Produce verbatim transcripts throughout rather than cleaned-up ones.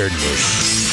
weirdness.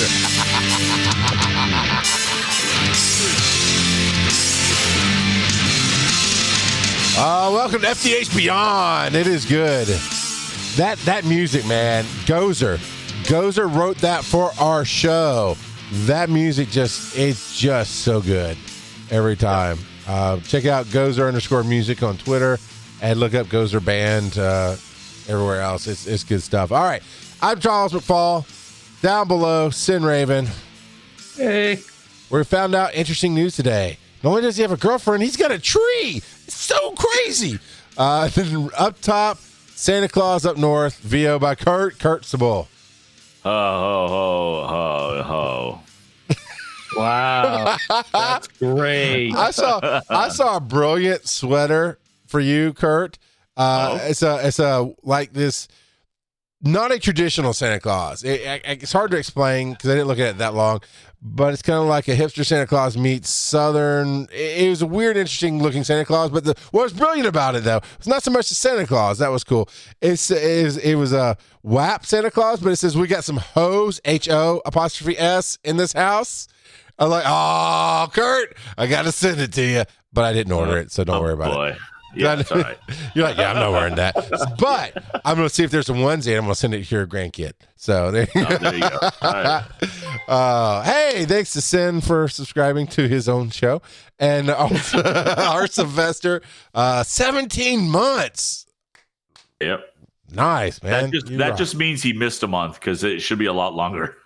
Uh, welcome to F T H Beyond. It is good. That that music, man, Gozer. Gozer wrote that for our show. That music just, it's just so good every time. Uh, check out Gozer underscore music on Twitter and look up Gozer Band uh, everywhere else. It's, it's good stuff. All right. I'm Charles McFall. Down below, Sin Raven. Hey. We found out interesting news today. Not only does he have a girlfriend, he's got a tree. It's so crazy. Uh, then up top, Santa Claus up north, V O by Kurt, Kurt Sabol. Ho, ho, ho, ho, ho. Wow. That's great. I saw I saw a brilliant sweater for you, Kurt. Uh, Oh. It's a it's a like this, not a traditional Santa Claus. It, it, it's hard to explain because I didn't look at it that long, but it's kind of like a hipster Santa Claus meets Southern. It, it was a weird, interesting looking Santa Claus, but the, what was brilliant about it though, it's not so much the Santa Claus. That was cool. It's, it, was, it was a W A P Santa Claus, but it says we got some hoes, H O apostrophe S in this house. I'm like, oh, Kurt, I got to send it to you, but I didn't order it, so don't Oh, worry about boy. it. Yeah, that's all right. You're like, yeah, I'm not wearing that. But I'm going to see if there's a onesie, and I'm going to send it to your grandkid. So there you Oh, go. there you go. All right. Uh, hey, thanks to Sin for subscribing to his own show. And also our Sylvester, uh, seventeen months. Yep. Nice, man. That just You that rock. just means he missed a month because it should be a lot longer.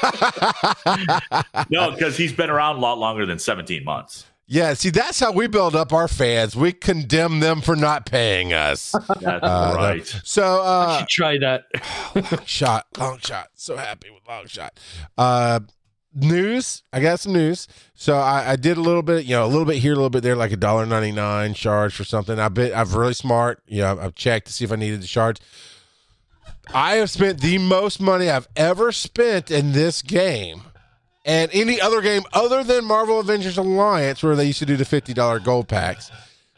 No, because he's been around a lot longer than seventeen months. Yeah, see, that's how we build up our fans. We condemn them for not paying us. That's Uh, right. So, uh, Try that. long shot, long shot. So happy with long shot. Uh, news. I got some news. So I, I did a little bit, you know, a little bit here, a little bit there, like a dollar ninety nine charge for something. I've been, I've really smart. You know, I've checked to see if I needed to charge. I have spent the most money I've ever spent in this game, and any other game other than Marvel Avengers Alliance, where they used to do the fifty dollar gold packs,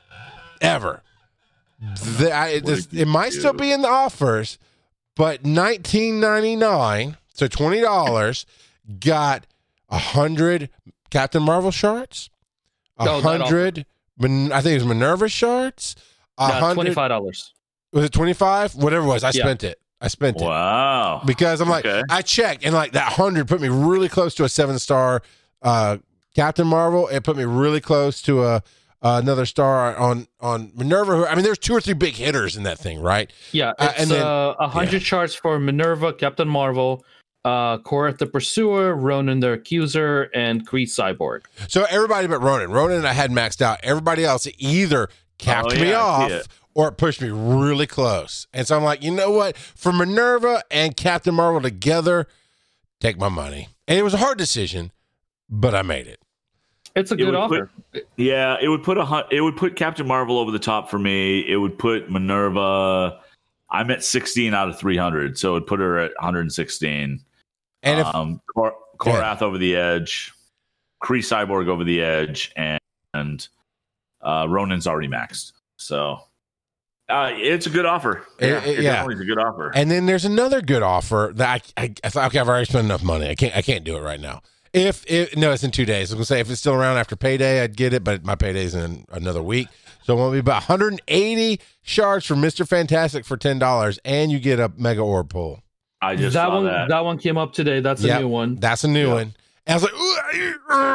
ever. The, I, it, this, it might still be in the offers, but nineteen ninety-nine, so twenty dollars, got a hundred Captain Marvel shards, a No, that hundred, Min- I think it was Minerva shards, a Yeah, hundred. twenty-five dollars. Was it twenty-five? Whatever it was, I Yeah. spent it. I spent it. Wow. Because I'm like, Okay. I checked, and like that hundred put me really close to a seven star uh, Captain Marvel. It put me really close to a uh, another star on on Minerva. Who, I mean, there's two or three big hitters in that thing, right? Yeah, Uh, it's and then- uh, one hundred charts for Minerva, Captain Marvel, uh, Korath the Pursuer, Ronan the Accuser, and Kree Cyborg. So everybody but Ronan. Ronan I had maxed out. Everybody else either capped Oh, me yeah, I see off it. or it pushed me really close. And so I'm like, you know what? For Minerva and Captain Marvel together, take my money. And it was a hard decision, but I made it. It's a It good would offer. put- yeah, it would put a hun- it would put Captain Marvel over the top for me. It would put Minerva. I'm at sixteen out of three hundred, so it would put her at one hundred sixteen. And if um, Kor- Go ahead. Korath over the edge, Kree Cyborg over the edge, and, and uh, Ronan's already maxed. So uh, it's a good offer. It- Yeah, it- it yeah. definitely is a good offer. And then there's another good offer that I, I, I thought, okay, I've already spent enough money. I can't, I can't do it right now. If it, no, it's in two days. I was gonna say if it's still around after payday, I'd get it, but my payday's in another week, so it won't be about one hundred eighty shards for Mister Fantastic for ten dollars, and you get a Mega Orb pull. I just that saw one, that. that. one came up today. That's Yep, a new one. That's a new Yeah. one. And I was like, "Ooh,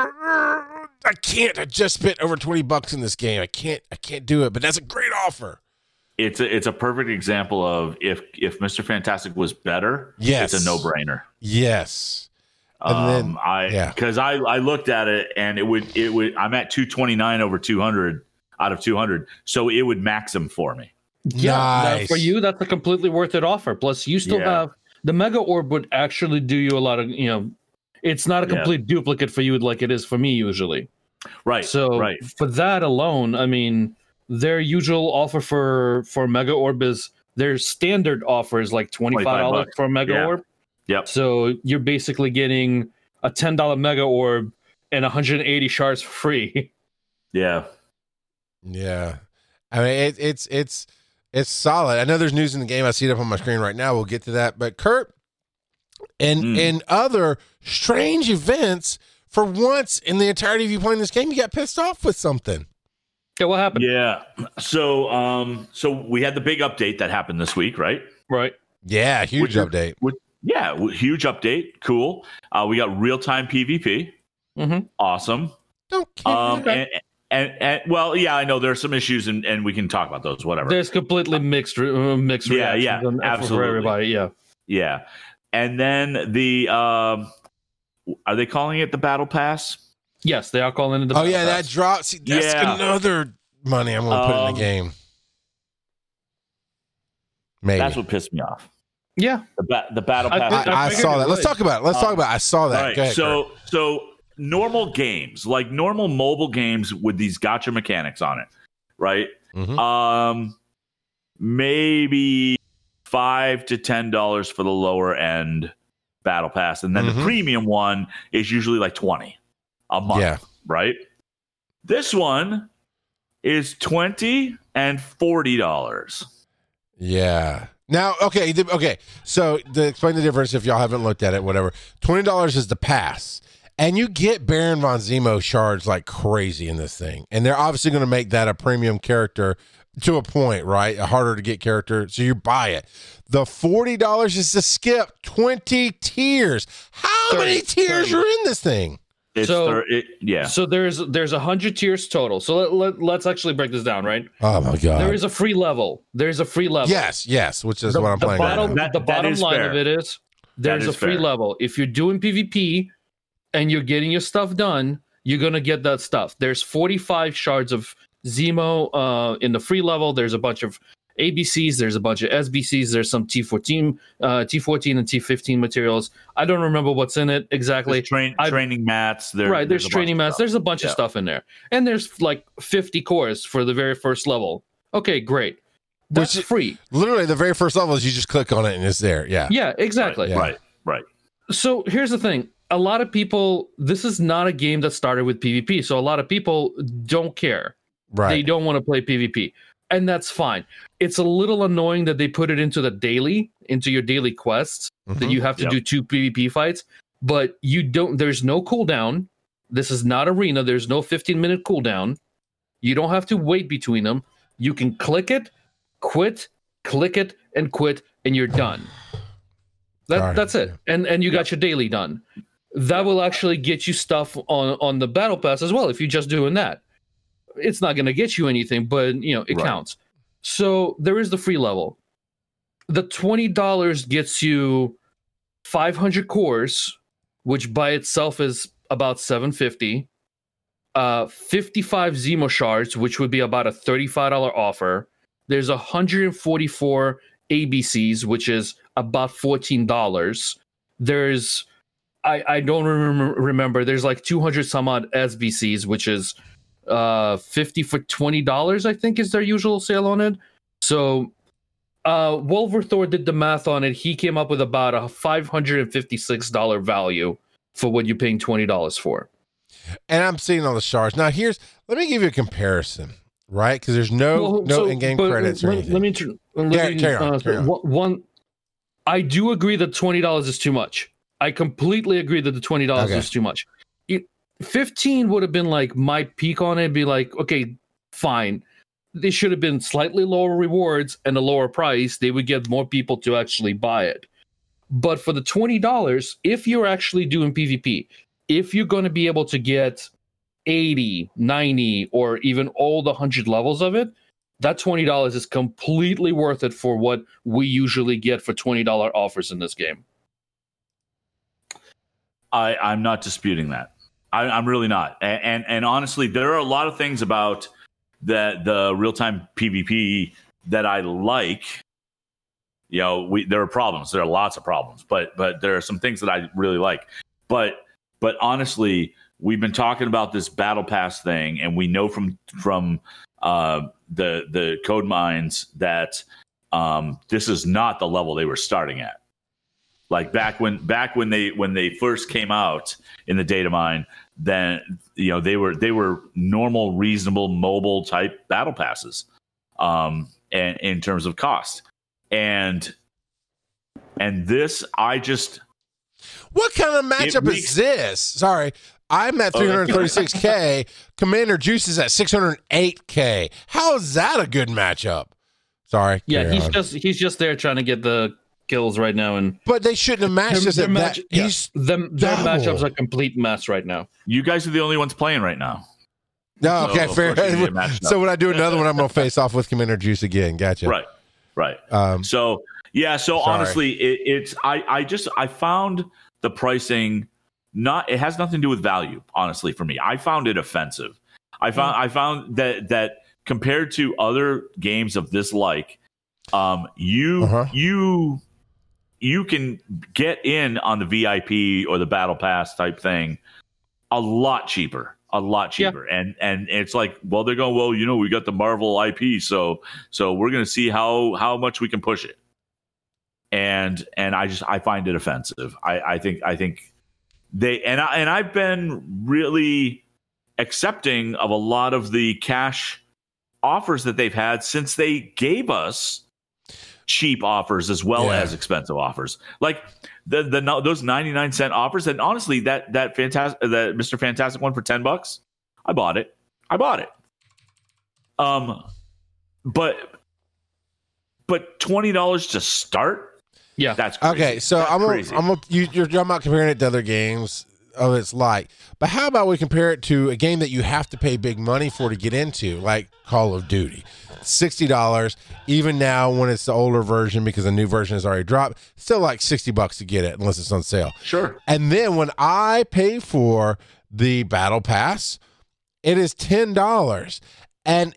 I, I can't. I just spent over twenty bucks in this game. I can't. I can't do it. But that's a great offer. It's a, it's a perfect example of if if Mister Fantastic was better, Yes. it's a no brainer. Yes. And Um, then- I yeah. because I I looked at it and it would it would I'm at two twenty-nine over two hundred out of two hundred, so it would max them for me. Yeah, that- Nice. for you, that's a completely worth it offer. Plus, you still Yeah. have the Mega Orb would actually do you a lot of, you know, it's not a Yeah. complete duplicate for you like it is for me usually. Right. So right. for that alone, I mean, their usual offer for for Mega Orb is their standard offer is like twenty-five dollars bucks. for a Mega Yeah. Orb. Yep. So you're basically getting a ten dollar Mega Orb and one hundred eighty shards for free. Yeah. Yeah, I mean it, it's it's it's solid. I know there's news in the game. I see it up on my screen right now. We'll get to that. But Kurt, and Mm. and other strange events. For once in the entirety of you playing this game, you got pissed off with something. Okay, what happened? Yeah. So, um, so we had the big update that happened this week, right? Right. Yeah, huge Which is- update. Which, yeah, w- huge update. Cool. Uh, we got real time PvP. Mm-hmm. Awesome. Don't care. Um, Okay. and, and and well, yeah, I know there are some issues, and, and we can talk about those. Whatever. There's completely mixed, re- uh, mixed Yeah, reactions yeah, on- for- absolutely. for everybody. Yeah. Yeah. And then the um, are they calling it the Battle Pass? Yes, they are calling it the. oh Battle yeah, that Pass. drops. See, that's Yeah. another money I'm going to put in Um, the game. Maybe. That's what pissed me off. Yeah. The ba- the Battle I Pass. think- I, I figured saw it that. Let's would. talk about it. Let's talk Um, about it. I saw that. All right, Go ahead, so Kurt. so normal games, like normal mobile games with these gotcha mechanics on it, right? Mhm. Um, maybe five to ten dollars for the lower end battle pass, and then Mhm. the premium one is usually like twenty a month, Yeah. right? This one is twenty and forty dollars. Yeah. Now, okay, the- okay. So to explain the difference, if y'all haven't looked at it, whatever. Twenty dollars is the pass, and you get Baron von Zemo shards like crazy in this thing, and they're obviously going to make that a premium character to a point, right? A harder to get character, so you buy it. The forty dollars is to skip twenty tiers. How thirty, many tiers thirty. are in this thing? It's So- thir- it, yeah. So there's there's a hundred tiers total. So let, let let's actually break this down, right? Oh my god! There is a free level. There's a free level. yes, yes, which is the, what I'm the playing right bottom, now. That- the that bottom is line fair. of it is there's That a is free fair. level. If you're doing PvP and you're getting your stuff done, you're gonna get that stuff. There's forty-five shards of Zemo uh, in the free level. There's a bunch of A B Cs. There's a bunch of S B Cs. There's some T fourteen, uh, T fourteen and T fifteen materials. I don't remember what's in it exactly. There's train, I- training mats. There, right, there's, a bunch training of mats. stuff. There's a bunch of Yeah. stuff in there, and there's like fifty cores for the very first level. Okay, great. That's Which- free. Literally, the very first level is you just click on it and it's there. Yeah. Yeah, exactly. Yeah. Right, right. So here's the thing. A lot of people, this is not a game that started with PvP. So a lot of people don't care. They Right. don't want to play PvP. And that's fine. It's a little annoying that they put it into the daily, into your daily quests, that Mhm. you have to Yep. do two PvP fights. But you don't, there's no cooldown. This is not arena. There's no fifteen minute cooldown. You don't have to wait between them. You can click it, quit, click it, and quit, and you're done. That, Alright, that's it. And and you got your daily done. That will actually get you stuff on on the battle pass as well if you're just doing that. It's not going to get you anything, but you know, it Right. counts. So there is the free level. The twenty dollars gets you five hundred cores, which by itself is about seven fifty. Uh, fifty-five Zemo shards, which would be about a thirty-five dollars offer. There's one hundred forty-four A B Cs, which is about fourteen dollars. There's, I, I don't remember, remember, there's like two hundred some odd S B Cs, which is uh, fifty for twenty dollars, I think is their usual sale on it. So uh, Wolverthor did the math on it. He came up with about a five hundred fifty-six dollars value for what you're paying twenty dollars for. And I'm seeing all the shards. Now, here's, let me give you a comparison, right? Because there's no Well, no so- in-game but credits or let, anything. Let me, tr- let Carry- me carry on, uh, carry on. one- One, I do agree that twenty dollars is too much. I completely agree that the twenty dollars Okay. is too much. It, fifteen would have been like my peak on it. Be like, okay, fine. They should have been slightly lower rewards and a lower price. They would get more people to actually buy it. But for the twenty dollars, if you're actually doing PvP, if you're going to be able to get eighty, ninety, or even all the one hundred levels of it, that twenty dollars is completely worth it for what we usually get for twenty dollars offers in this game. I, I'm not disputing that. I, I'm really not. And, and and honestly, there are a lot of things about the the real time PvP that I like. You know, we there are problems. There are lots of problems, but but there are some things that I really like. But but honestly, we've been talking about this battle pass thing, and we know from from uh, the the code mines that um, this is not the level they were starting at. Like back when back when they when they first came out in the data mine, then you know they were they were normal, reasonable, mobile type battle passes, um, and in terms of cost, and and this I just What kind of matchup makes- is this? Sorry, I'm at three hundred thirty-six K. Commander Juice is at six hundred eight K. How is that a good matchup? Sorry. Yeah, carry he's on. just he's just there trying to get the kills right now, and But they shouldn't have matched their, us their at match, that. yeah, He's them, their double. matchups are a complete mess right now. You guys are the only ones playing right now. no, okay, So, of fair. course you need a matchup. So when I do another one, I'm gonna face off with Commander Juice again. Gotcha. Right, right. Um, So yeah, so Sorry. honestly, it, it's I I just I found the pricing not it has nothing to do with value. Honestly, for me, I found it offensive. I found I found that that compared to other games of this like, um, you Uh-huh. you you can get in on the V I P or the Battle Pass type thing a lot cheaper. A lot Yeah. cheaper, and and it's like, well, they're going, well, you know, we got the Marvel I P, so so we're gonna see how how much we can push it. And and I just I find it offensive. I I think I think they and I and I've been really accepting of a lot of the cash offers that they've had since they gave us cheap offers as well Yeah. as expensive offers. Like the the no- those ninety-nine cent offers, and honestly that that fantastic that Mister Fantastic one for ten bucks, I bought it. I bought it. Um but but twenty dollars to start? Yeah, That's crazy. okay, so That's I'm gonna, crazy. I'm gonna, you, you're talking about comparing it to other games of its like, but how about we compare it to a game that you have to pay big money for to get into, like Call of Duty, sixty dollars. Even now, when it's the older version, because the new version has already dropped, still like sixty bucks to get it unless it's on sale. Sure. And then when I pay for the Battle Pass, it is ten dollars. And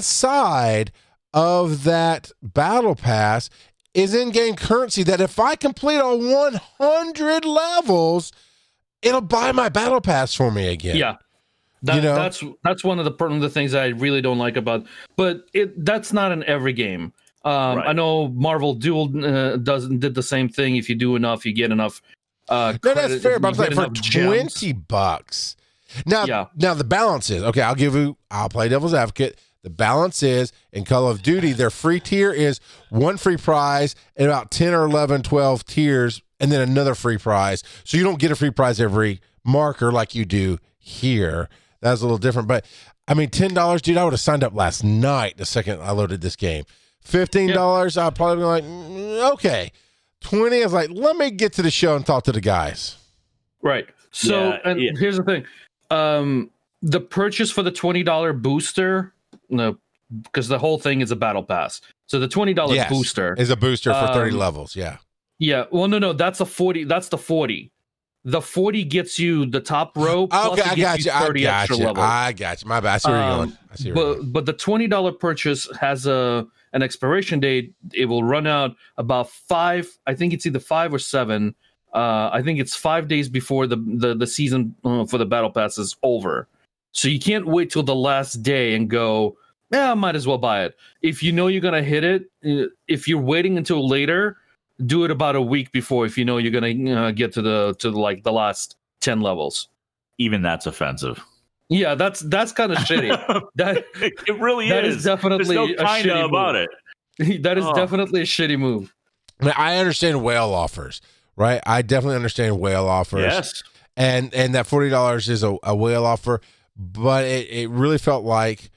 inside of that Battle Pass is in-game currency that if I complete on one hundred levels, it'll buy my Battle Pass for me again. yeah. That, You know? that's that's one of the one of the things that I really don't like about. But it that's not in every game. Um, Right. I know Marvel Duel uh, doesn't did the same thing. If you do enough, you get enough. Uh, No, credit- that's fair, you but I'm get saying for enough gems. twenty bucks. Now, Yeah. now the balance is okay. I'll give you. I'll play devil's advocate. The balance is in Call of Duty, their free tier is one free prize and about ten or eleven, twelve tiers, and then another free prize. So you don't get a free prize every marker like you do here. That's a little different. But I mean, ten dollars, dude. I would have signed up last night. The second I loaded this game, fifteen dollars. I'd probably be like, mm, okay. Twenty. I was like, let me get to the show and talk to the guys. Right. So, Yeah, and yeah. here's the thing: um, the purchase for the twenty dollar booster, no, because the whole thing is a battle pass. So the twenty dollar Yes, booster is a booster for thirty Um, levels. Yeah. Yeah. Well, no, no, that's a forty. That's the forty. The forty gets you the top row. Plus Okay, it I gets got you. I thirty got extra you. levels. I got you. My bad. I see where you're Um, going. I see where you're But going. but the twenty dollar purchase has a an expiration date. It will run out about five. I think it's either five or seven. Uh, I think it's five days before the the, the season uh, for the battle pass is over. So you can't wait till the last day and go, yeah, I might as well buy it. If you know you're gonna hit it, uh, if you're waiting until later, do it about a week before. If you know you're gonna uh, get to the to the, like the last ten levels. Even that's offensive. Yeah, that's that's kind of shitty. That It really that is. is definitely There's a no kinda shitty about move. it. That is Oh. definitely a shitty move. I mean, I understand whale offers, right? I definitely understand whale offers. Yes. And and that forty dollars is a, a whale offer, but it, it really felt like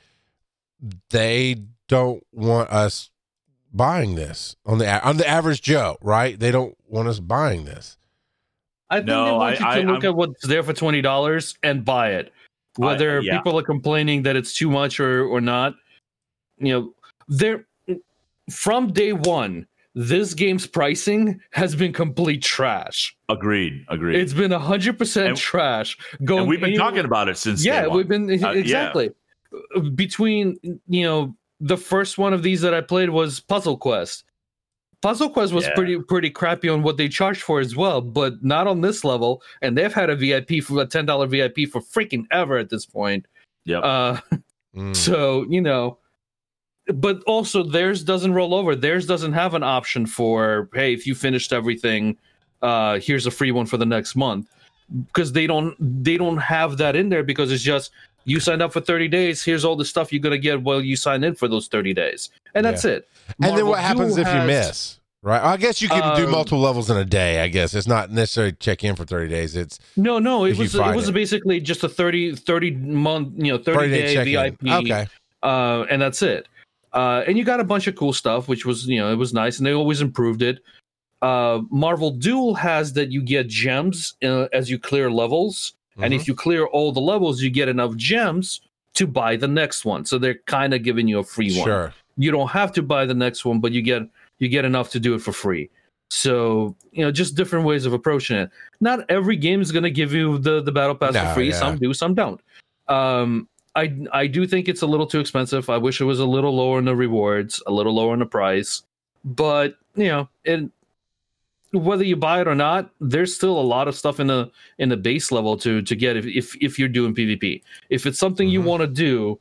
they don't want us buying this on the a- on the average Joe, right? They don't want us buying this. I think No, they want I- you to I- look I'm- at what's there for twenty dollars and buy it. Whether yeah. people are complaining that it's too much or or not, you know, there from day one, this game's pricing has been complete trash. Agreed. Agreed. It's been a hundred percent And- trash. Going and we've been anywhere- talking about it since yeah day one. we've been yeah. exactly between you know the first one of these that I played was Puzzle Quest. Puzzle Quest was Yeah. pretty pretty crappy on what they charged for as well, but not on this level. And they've had a V I P for a ten dollar V I P for freaking ever at this point. Yep. Uh, Mm. so you know, but also theirs doesn't roll over. Theirs doesn't have an option for hey, if you finished everything, uh, here's a free one for the next month. Because they don't they don't have that in there because it's just you signed up for thirty days. Here's all the stuff you're gonna get while you sign in for those thirty days, and that's it. And then Marvel what happens Duel if you has- miss? Right. I guess you can Um, do multiple levels in a day. I guess it's not necessarily check in for thirty days. It's No, no, it If you was it find was it. basically just a thirty, thirty month, you know, thirty day check-in. V I P. Okay. Uh, and that's it. Uh, and you got a bunch of cool stuff, which was, you know, it was nice, and they always improved it. Uh, Marvel Duel has that you get gems uh, as you clear levels, and if you clear all the levels, you get enough gems to buy the next one. So they're kind of giving you a free one. Sure. You don't have to buy the next one, but you get you get enough to do it for free. So, you know, just different ways of approaching it. Not every game is going to give you the, the battle pass No, for free. yeah. Some do, some don't. Um, I I do think it's a little too expensive. I wish it was a little lower in the rewards, a little lower in the price. But, you know, it, whether you buy it or not, there's still a lot of stuff in the in the base level to to get if if, if you're doing PvP. If it's something you Mhm. want to do,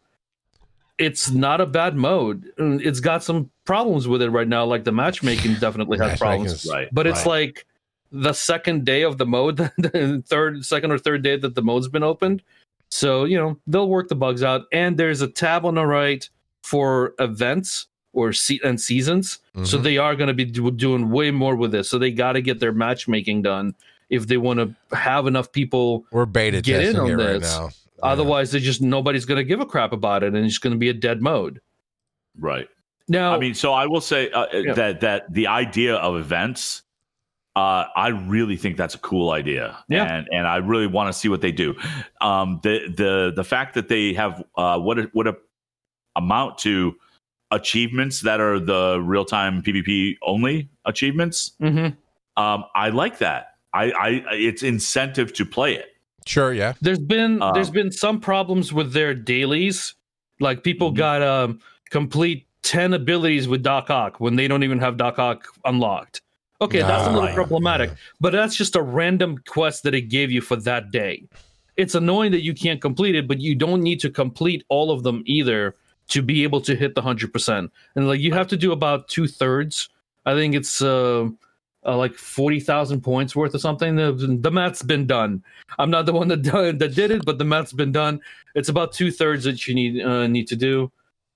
it's not a bad mode. It's got some problems with it right now, like the matchmaking definitely has problems. Matchmaking's- Right. But it's right. like the second day of the mode, the third, second or third day that the mode's been opened. So, you know, they'll work the bugs out. And there's a tab on the right for events or se- and seasons. So Mhm. they are going to be do- doing way more with this. So they got to get their matchmaking done if they want to have enough people. We're beta Get in testing on it right this. now. Otherwise, they just nobody's going to give a crap about it, and it's going to be a dead mode. Right. Now, I mean, so I will say uh, Yeah. that that the idea of events, uh, I really think that's a cool idea, Yeah. and and I really want to see what they do. Um, the the the fact that they have uh, what it, what a, amount to achievements that are the real time PvP only achievements. mhm. Um, I like that. I, I it's incentive to play it. Sure. Yeah. there's been Um, there's been some problems with their dailies. Like people Mhm. got um complete ten abilities with Doc Ock when they don't even have Doc Ock unlocked. Okay, that's a Nah, little right. problematic, yeah. but that's just a random quest that it gave you for that day. It's annoying that you can't complete it, but you don't need to complete all of them either to be able to hit the hundred percent. And like you have to do about two thirds. I think it's uh, uh, like forty thousand points worth or something. The, the math's been done. I'm not the one that done, that did it, but the math's been done. It's about two thirds that you need uh, need to do.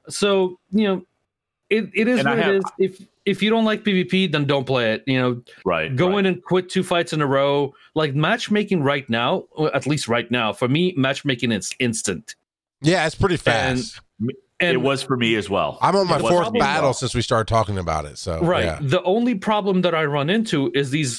So you know, it, it is And I what have- it is. If if you don't like PvP, then don't play it. You know, Right. go right. in and quit two fights in a row. Like matchmaking right now, or at least right now, for me, matchmaking is instant. Yeah. It's pretty fast. And it was for me as well. I'm on my It was fourth for me as battle well. since we started talking about it. So right. Yeah. The only problem that I run into is these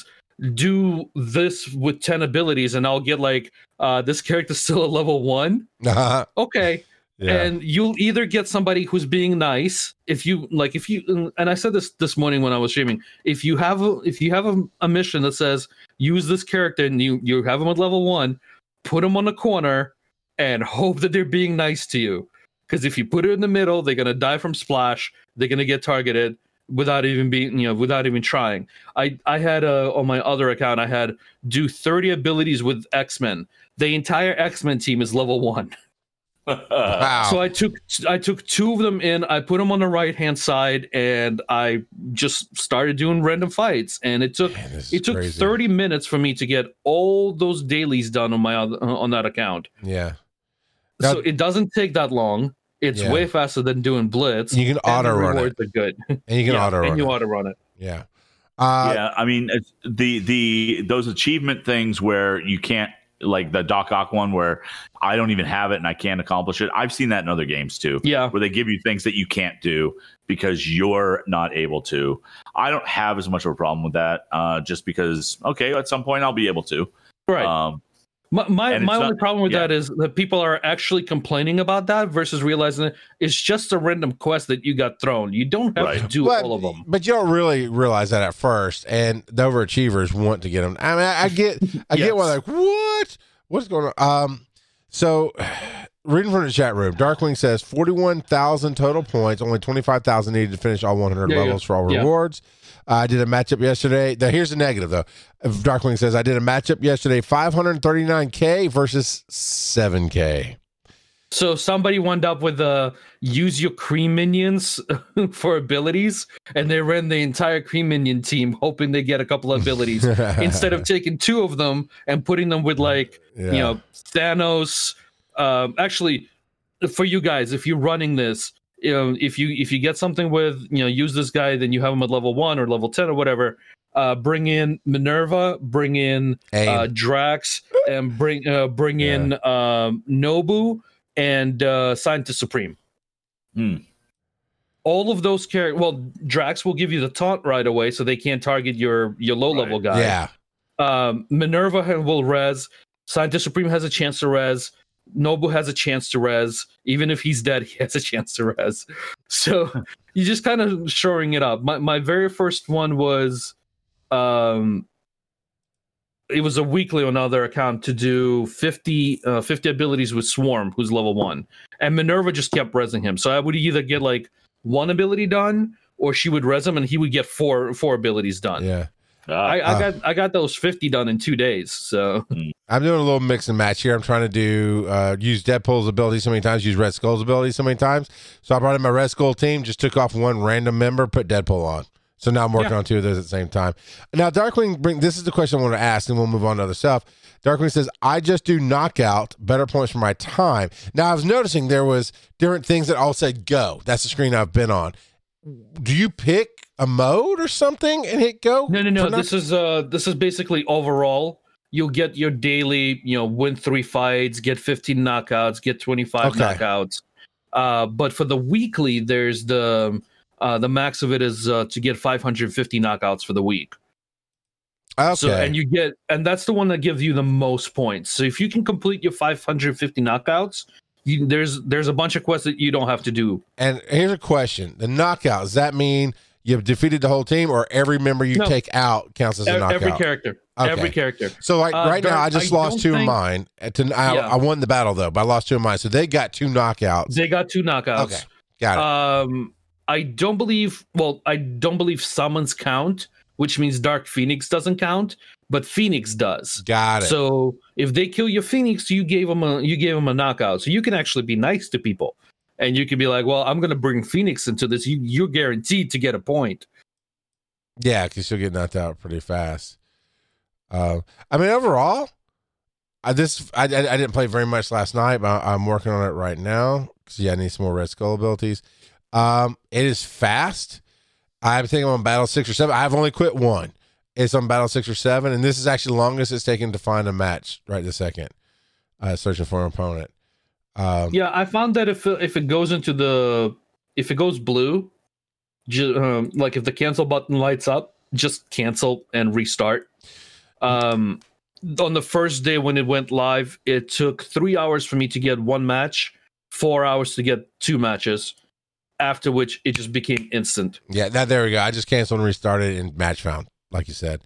do this with ten abilities, and I'll get like uh this character's still at level one. Okay. yeah. And you'll either get somebody who's being nice if you like if you and I said this this morning when I was streaming, if you have a if you have a, a mission that says use this character and you you have them at level one, put them on the corner and hope that they're being nice to you, because if you put it in the middle, they're gonna die from splash, they're gonna get targeted without even being you know without even trying. I I had uh, on my other account I had do thirty abilities with X-Men. The entire X-Men team is level one. Wow. So I took I took two of them in. I put them on the right hand side, and I just started doing random fights. And it took Man, this is it took crazy. thirty minutes for me to get all those dailies done on my other, on that account. Yeah. Now- so it doesn't take that long. It's Yeah. way faster than doing Blitz. You can and the auto run it. rewards are good. And you can Yeah, auto run and you it. auto run it. Yeah. Uh, yeah, I mean it's the the those achievement things where you can't, like the Doc Ock one where I don't even have it and I can't accomplish it. I've seen that in other games too. Yeah. Where they give you things that you can't do because you're not able to. I don't have as much of a problem with that, uh, just because okay, at some point I'll be able to. Right. Um, My my, And it's my only not- problem with yeah. that is that people are actually complaining about that versus realizing that it's just a random quest that you got thrown. You don't have to Right. do but, all of them. but you don't really realize that at first, and the overachievers want to get them. I mean, I, I get, I get why, Yes. like, what, what's going on? Um, so reading from the chat room, Darkling says forty-one thousand total points, only twenty-five thousand needed to finish all one hundred There you levels go. for all Yeah. rewards. Uh, I did a matchup yesterday. Now, here's the negative though. Darkling says I did a matchup yesterday, five hundred thirty-nine K versus seven K. So somebody wound up with uh use your cream minions for abilities, and they ran the entire cream minion team hoping they get a couple of abilities instead of taking two of them and putting them with like Yeah. you know Thanos. Um, actually, for you guys, if you're running this, you know, if you if you get something with, you know, use this guy, then you have him at level one or level ten or whatever. Uh, bring in Minerva, bring in uh, Drax, and bring uh, bring yeah. in um, Nobu and uh, Scientist Supreme. Hmm. All of those characters. Well, Drax will give you the taunt right away, so they can't target your your low level right. guy. Yeah. Um, Minerva will res. Scientist Supreme has a chance to res. Nobu has a chance to res. Even if he's dead, he has a chance to res. So you're just kind of shoring it up. My my very first one was, um, it was a weekly on another account to do fifty, uh, fifty abilities with Swarm, who's level one, and Minerva just kept resing him. So I would either get like one ability done, or she would res him, and he would get four four abilities done. Yeah. Uh, I, I uh, got I got those fifty done in two days. So I'm doing a little mix and match here. I'm trying to do uh, use Deadpool's ability so many times, use Red Skull's ability so many times. So I brought in my Red Skull team, just took off one random member, put Deadpool on. So now I'm working yeah. on two of those at the same time. Now Darkwing, bring this is the question I want to ask, and we'll move on to other stuff. Darkwing says, I just do knockout, better points for my time. Now I was noticing there was different things that all said go. That's the screen I've been on. Do you pick a mode or something and hit go? No, no, no. This is uh this is basically overall. You'll get your daily, you know, win three fights, get fifteen knockouts, get twenty-five okay. knockouts. Uh, but for the weekly, there's the uh the max of it is uh, to get five hundred fifty knockouts for the week. Okay. So, and you get, and that's the one that gives you the most points. So if you can complete your five hundred fifty knockouts, you, there's there's a bunch of quests that you don't have to do. And here's a question: the knockout, does that mean you've defeated the whole team, or every member you no. take out counts as a knockout? Every character. Okay. Every character. So like uh, right now, I just I lost two think, of mine. To, I, yeah. I won the battle though, but I lost two of mine. So they got two knockouts. They got two knockouts. Okay, got it. Um, I don't believe. Well, I don't believe summons count, which means Dark Phoenix doesn't count, but Phoenix does. Got it. So if they kill your Phoenix, you gave them a you gave them a knockout. So you can actually be nice to people, and you can be like, "Well, I'm going to bring Phoenix into this. You, you're guaranteed to get a point." Yeah, because she'll get knocked out pretty fast. Uh, I mean, overall, I this I, I I didn't play very much last night, but I'm working on it right now because yeah, I need some more Red Skull abilities. Um, it is fast. I think I'm on battle six or seven. I've only quit one. It's on battle six or seven, and this is actually the longest it's taken to find a match right this second. Uh, searching for an opponent. Um, yeah, I found that if if it goes into the if it goes blue, ju- um, like if the cancel button lights up, just cancel and restart. Um, on the first day when it went live, it took three hours for me to get one match, four hours to get two matches. After which it just became instant. Yeah, that there we go. I just canceled and restarted and match found, like you said.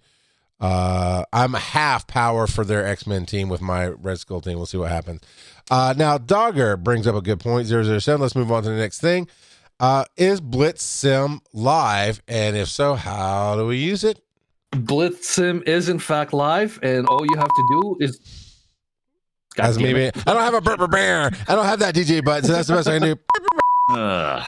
Uh, I'm half power for their X-Men team with my Red Skull team. We'll see what happens. Uh, now, Dogger brings up a good point, zero zero seven. Let's move on to the next thing. Uh, is Blitz Sim live? And if so, how do we use it? Blitz Sim is, in fact, live, and all you have to do is... God That's me. It. I don't have a burp bear. I don't have that D J button, so that's the best I can do. uh,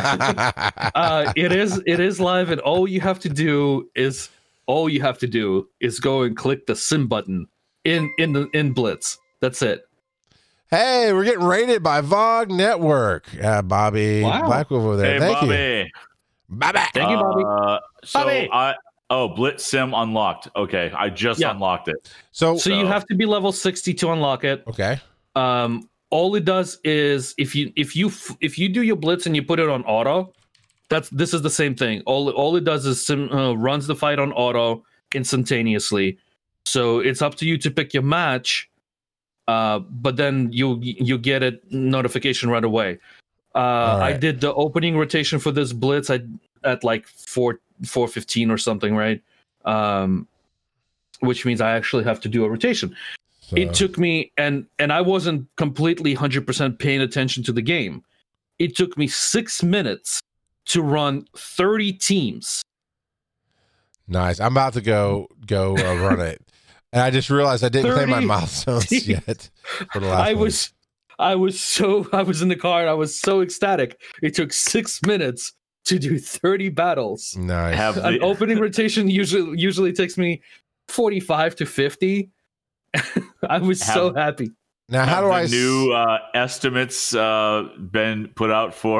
it is it is live, and all you have to do is all you have to do is go and click the sim button in in the in Blitz. That's it. Hey, we're getting rated by Vogue Network. Uh, Bobby wow. Blackwolf over there. Hey, Thank Bobby. you. Bobby. Thank you, Bobby. Uh, so Bobby. I oh Blitz Sim unlocked. Okay, I just yeah. unlocked it. So, so you have to be level sixty to unlock it. Okay. Um. All it does is if you if you if you do your blitz and you put it on auto, that's this is the same thing. All all it does is sim, uh, runs the fight on auto instantaneously. So it's up to you to pick your match, uh, but then you you get a notification right away. Uh, right. I did the opening rotation for this blitz I, at like four four fifteen or something, right? Um, which means I actually have to do a rotation. So. It took me, and and I wasn't completely one hundred percent paying attention to the game. It took me six minutes to run thirty teams. Nice. I'm about to go go uh, run it, and I just realized I didn't play my milestones teams. yet. For the last I one. was, I was so, I was in the car, and I was so ecstatic. It took six minutes to do thirty battles. Nice. Have An the- opening rotation usually usually takes me forty-five to fifty. I was have, so happy. Now, how do the I new uh, estimates uh, been put out for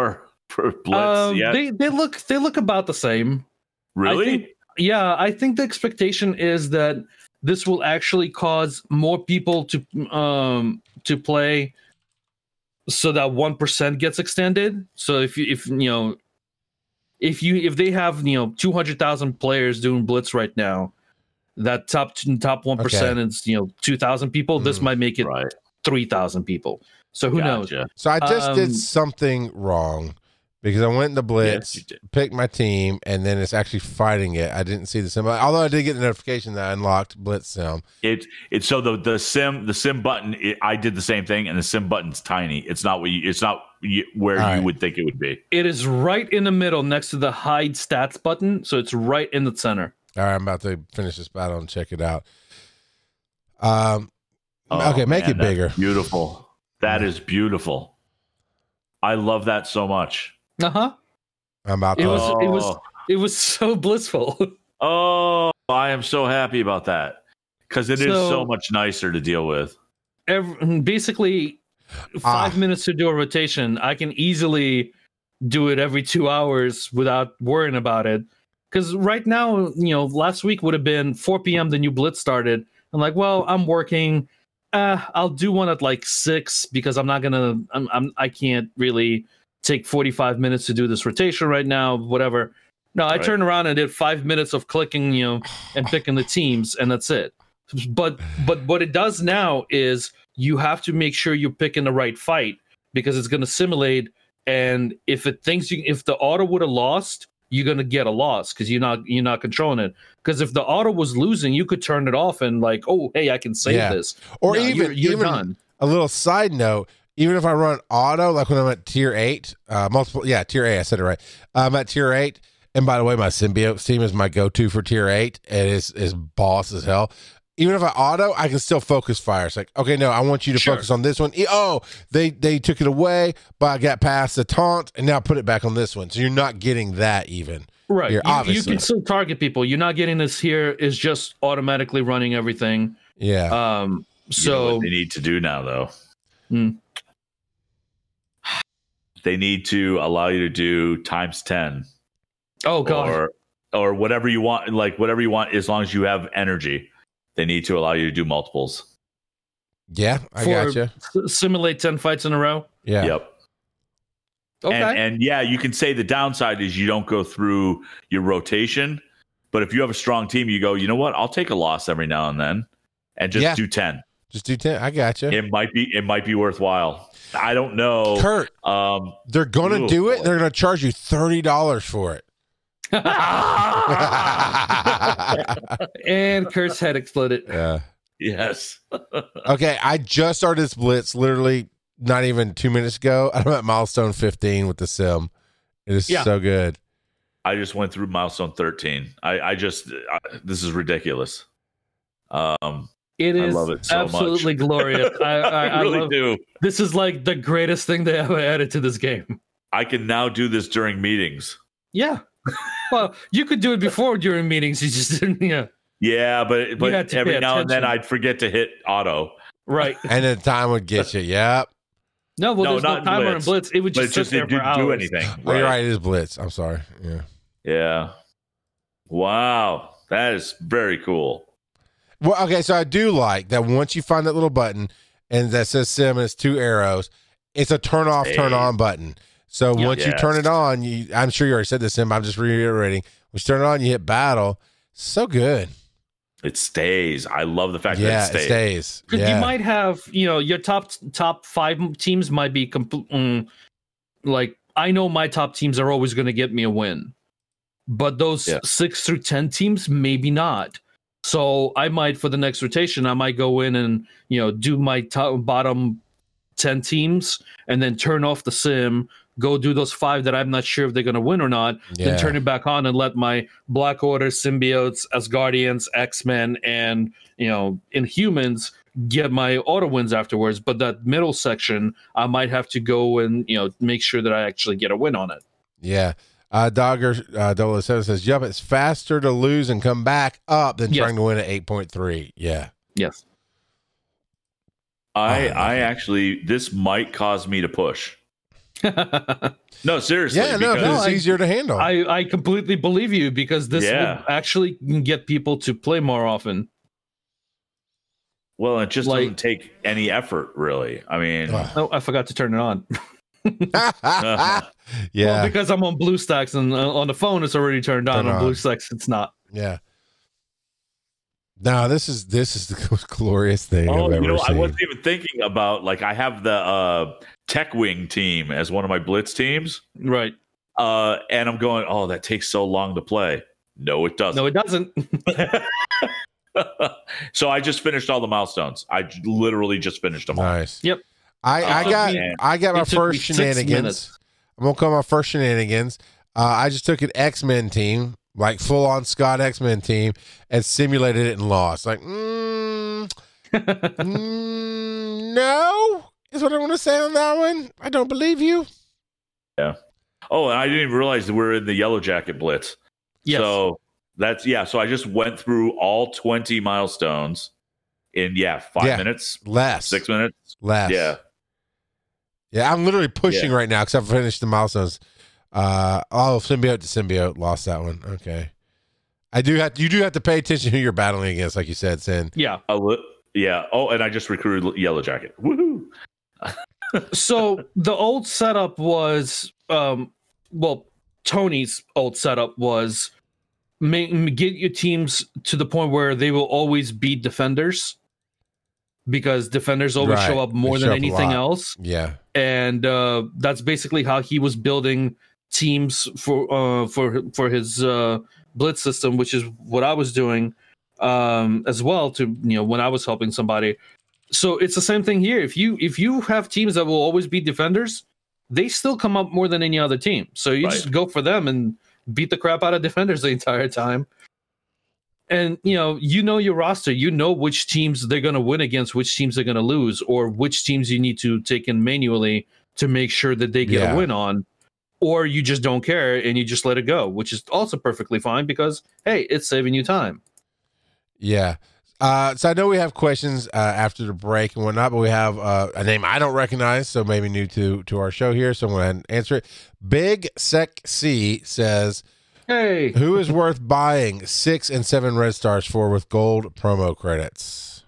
for Blitz Um, yet? they they look they look about the same. Really? I think, yeah, I think the expectation is that this will actually cause more people to um to play, so that one percent gets extended. So if you if you know if you if they have you know two hundred thousand players doing Blitz right now, that top top one percent Okay. is you know two thousand people. This Mm, might make it right. three thousand people. So who knows? Gotcha. So I just Um, did something wrong because I went in the Blitz, Yes, you did. picked my team, and then it's actually fighting it. I didn't see the sim, although I did get the notification that I unlocked Blitz sim. It it's so the the sim the sim button. It, I did the same thing, and the sim button's tiny. It's not what you, it's not you, where All you right. would think it would be. It is right in the middle next to the hide stats button. So it's right in the center. All right, I'm about to finish this battle and check it out. Um, Oh, okay, make man, it that's bigger. Beautiful. That is beautiful. I love that so much. Uh huh. I'm about to. It was it was Oh. it was so blissful. Oh, I am so happy about that because it is So- so much nicer to deal with. Every, basically, five Ah. minutes to do a rotation. I can easily do it every two hours without worrying about it. Because right now, you know, last week would have been four p.m. the new Blitz started. I'm like, well, I'm working. Uh, I'll do one at like six because I'm not gonna. I'm, I'm. I can't really take forty-five minutes to do this rotation right now. Whatever. No, I Right. turned around and did five minutes of clicking, you know, and picking the teams, and that's it. But but what it does now is you have to make sure you're picking the right fight because it's going to simulate. And if it thinks you, if the auto would have lost, you're going to get a loss because you're not you're not controlling it. Because if the auto was losing, you could turn it off and like, oh, hey, I can save Yeah. this. Or No, even you're, you're even done. a little side note. Even if I run auto, like when I'm at tier eight, uh, multiple, yeah, tier eight. I said it right. I'm at tier eight, and by the way, my symbiote team is my go-to for tier eight. It is is boss as hell. Even if I auto, I can still focus fire. It's like, okay, no, I want you to Sure. focus on this one. E- Oh, they they took it away, but I got past the taunt, and now put it back on this one. So you're not getting that even. Right. Here, You, you obviously. can still target people. You're not getting this here. Is just automatically running everything. Yeah. Um. You know So what they need to do now, though. Hmm. They need to allow you to do times ten, oh god. or or whatever you want, like whatever you want, as long as you have energy. They need to allow you to do multiples. yeah, I for- gotcha. S- simulate ten fights in a row. Yeah. Yep. Okay. And, and yeah, you can say the downside is you don't go through your rotation. But if you have a strong team, you go, you know what? I'll take a loss every now and then and just Yeah. do ten. Just do ten. I gotcha. It might be it might be worthwhile. I don't know. Kurt, Um, they're gonna Ooh, do it. boy. They're gonna charge you thirty dollars for it. And Kurt's head exploded. Yeah. yes. Okay, I just started this blitz literally not even two minutes ago. I'm at milestone fifteen with the sim. It is Yeah. so good. I just went through milestone thirteen. I, I just I, this is ridiculous. Um, It I is love it so much. absolutely glorious. I, I, I, I really love, do. this is like the greatest thing they ever added to this game. I can now do this during meetings. Yeah. Well, you could do it before during meetings. You just didn't. Yeah. Yeah, but had but to every pay now and then attention. I'd forget to hit auto. Right. And then time would get you. Yep. No, well, No, there's not no in timer in Blitz. Blitz. It would But just it sit just there it for didn't hours. do anything. Oh, you're right. It is blitz. I'm sorry. Yeah. Yeah. Wow. That is very cool. Well, okay, so I do like that once you find that little button and that says sim and it's two arrows, it's a turn off, turn Hey. on button. So Yeah. once you turn it Yes. on, you I'm sure you already said this, Sim, I'm just reiterating. When you turn it on, you hit battle. So good. It stays. I love the fact Yeah, that it it stays. stays. 'Cause Yeah. You might have, you know, your top top five teams might be complete. Mm, like I know my top teams are always going to get me a win, but those Yeah. six through ten teams maybe not. So I might for the next rotation, I might go in and you know do my top bottom ten teams and then turn off the sim. Go do those five that I'm not sure if they're going to win or not. Yeah. Then turn it back on and let my Black Order, Symbiotes, Asgardians, X-Men, and you know Inhumans get my auto wins afterwards. But that middle section, I might have to go and you know make sure that I actually get a win on it. Yeah. Uh, Dogger uh, double oh seven says, "Yup, it's faster to lose and come back up than Yes. trying to win at eight point three." Yeah. Yes. I Oh, I actually this might cause me to push. No, seriously. Yeah, no, because- it's I- easier to handle. I, I completely believe you because this Yeah. would actually get people to play more often. well, it just like- doesn't take any effort, really. I mean, Ugh. Oh, I forgot to turn it on. yeah, Well, because I'm on BlueStacks and uh, on the phone it's already turned on. Turn on on. BlueStacks it's not. yeah. No, this is this is the most glorious thing oh, I've ever you know, seen. I wasn't even thinking about like I have the uh, Tech Wing team as one of my Blitz teams, Right. uh, and I'm going, oh, that takes so long to play. No, it doesn't. No, it doesn't. So I just finished all the milestones. I j- literally just finished them all. Nice. Yep. I, I It took got me- I got my it took me first six shenanigans. minutes. I'm gonna call my first shenanigans. Uh, I just took an X Men team, like full on Scott X Men team, and simulated it and lost. Like, mm, mm, no, is what I want to say on that one. I don't believe you. Oh, and I didn't even realize that we're in the Yellow Jacket Blitz. Yes. So that's yeah. So I just went through all twenty milestones in yeah five Yeah. minutes, Less, six minutes. less. Yeah. yeah. I'm literally pushing Yeah. right now because I've finished the milestones. Uh, oh, symbiote to symbiote, lost that one. Okay, I do have you do have to pay attention to who you're battling against, like you said, Sin. Yeah. A li- yeah. Oh, and I just recruited Yellow Jacket. Woohoo! So the old setup was, um, well, Tony's old setup was make, get your teams to the point where they will always beat defenders because defenders always Right. show up more They than show up a anything lot. else. Yeah, And uh, that's basically how he was building teams for uh, for for his uh, blitz system, which is what I was doing um, as well. To you know, when I was helping somebody, so it's the same thing here. If you if you have teams that will always be defenders, they still come up more than any other team. So you Right. just go for them and beat the crap out of defenders the entire time. And you know, you know your roster. You know which teams they're going to win against, which teams they're going to lose, or which teams you need to take in manually to make sure that they get Yeah. a win on. Or you just don't care and you just let it go, which is also perfectly fine because hey, it's saving you time. yeah. Uh, so I know we have questions uh, after the break and whatnot, but we have uh, a name I don't recognize, so maybe new to to our show here. So I'm going to answer it. Big Sec C says, Hey, "Who is worth buying six and seven red stars for with gold promo credits?"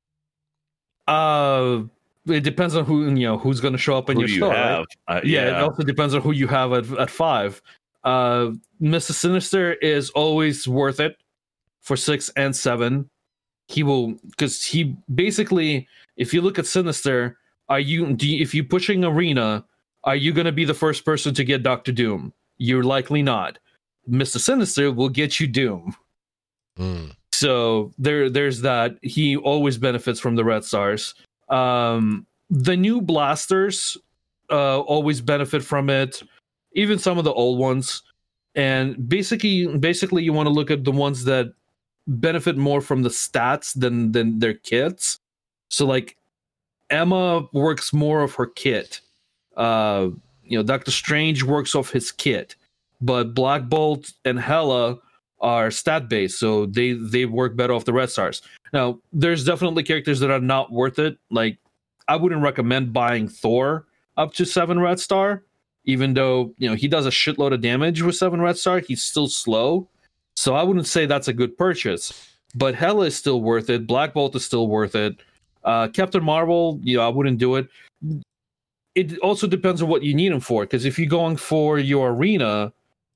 uh, it depends on who you know who's going to show up in Who your do you store. right? have? Uh, Yeah, yeah. it also depends on who you have at, at five. Uh, Mister Sinister is always worth it for six and seven. He will because he basically, if you look at Sinister, are you, do you if you're pushing Arena, are you going to be the first person to get Doctor Doom? You're likely not. Mister Sinister will get you Doom. Mm. So there, there's that. He always benefits from the red stars. Um, the new blasters uh, always benefit from it. Even some of the old ones. And basically, basically, you want to look at the ones that benefit more from the stats than than their kits. So like Emma works more of her kit. Uh, you know, Doctor Strange works off his kit, but Black Bolt and Hela are stat based, so they they work better off the red stars. Now, there's definitely characters that are not worth it. Like, I wouldn't recommend buying Thor up to seven red star, even though you know he does a shitload of damage with seven red star. He's still slow, so I wouldn't say that's a good purchase. But Hela is still worth it. Black Bolt is still worth it. Uh, Captain Marvel, you know, I wouldn't do it. It also depends on what you need him for. Because if you're going for your arena,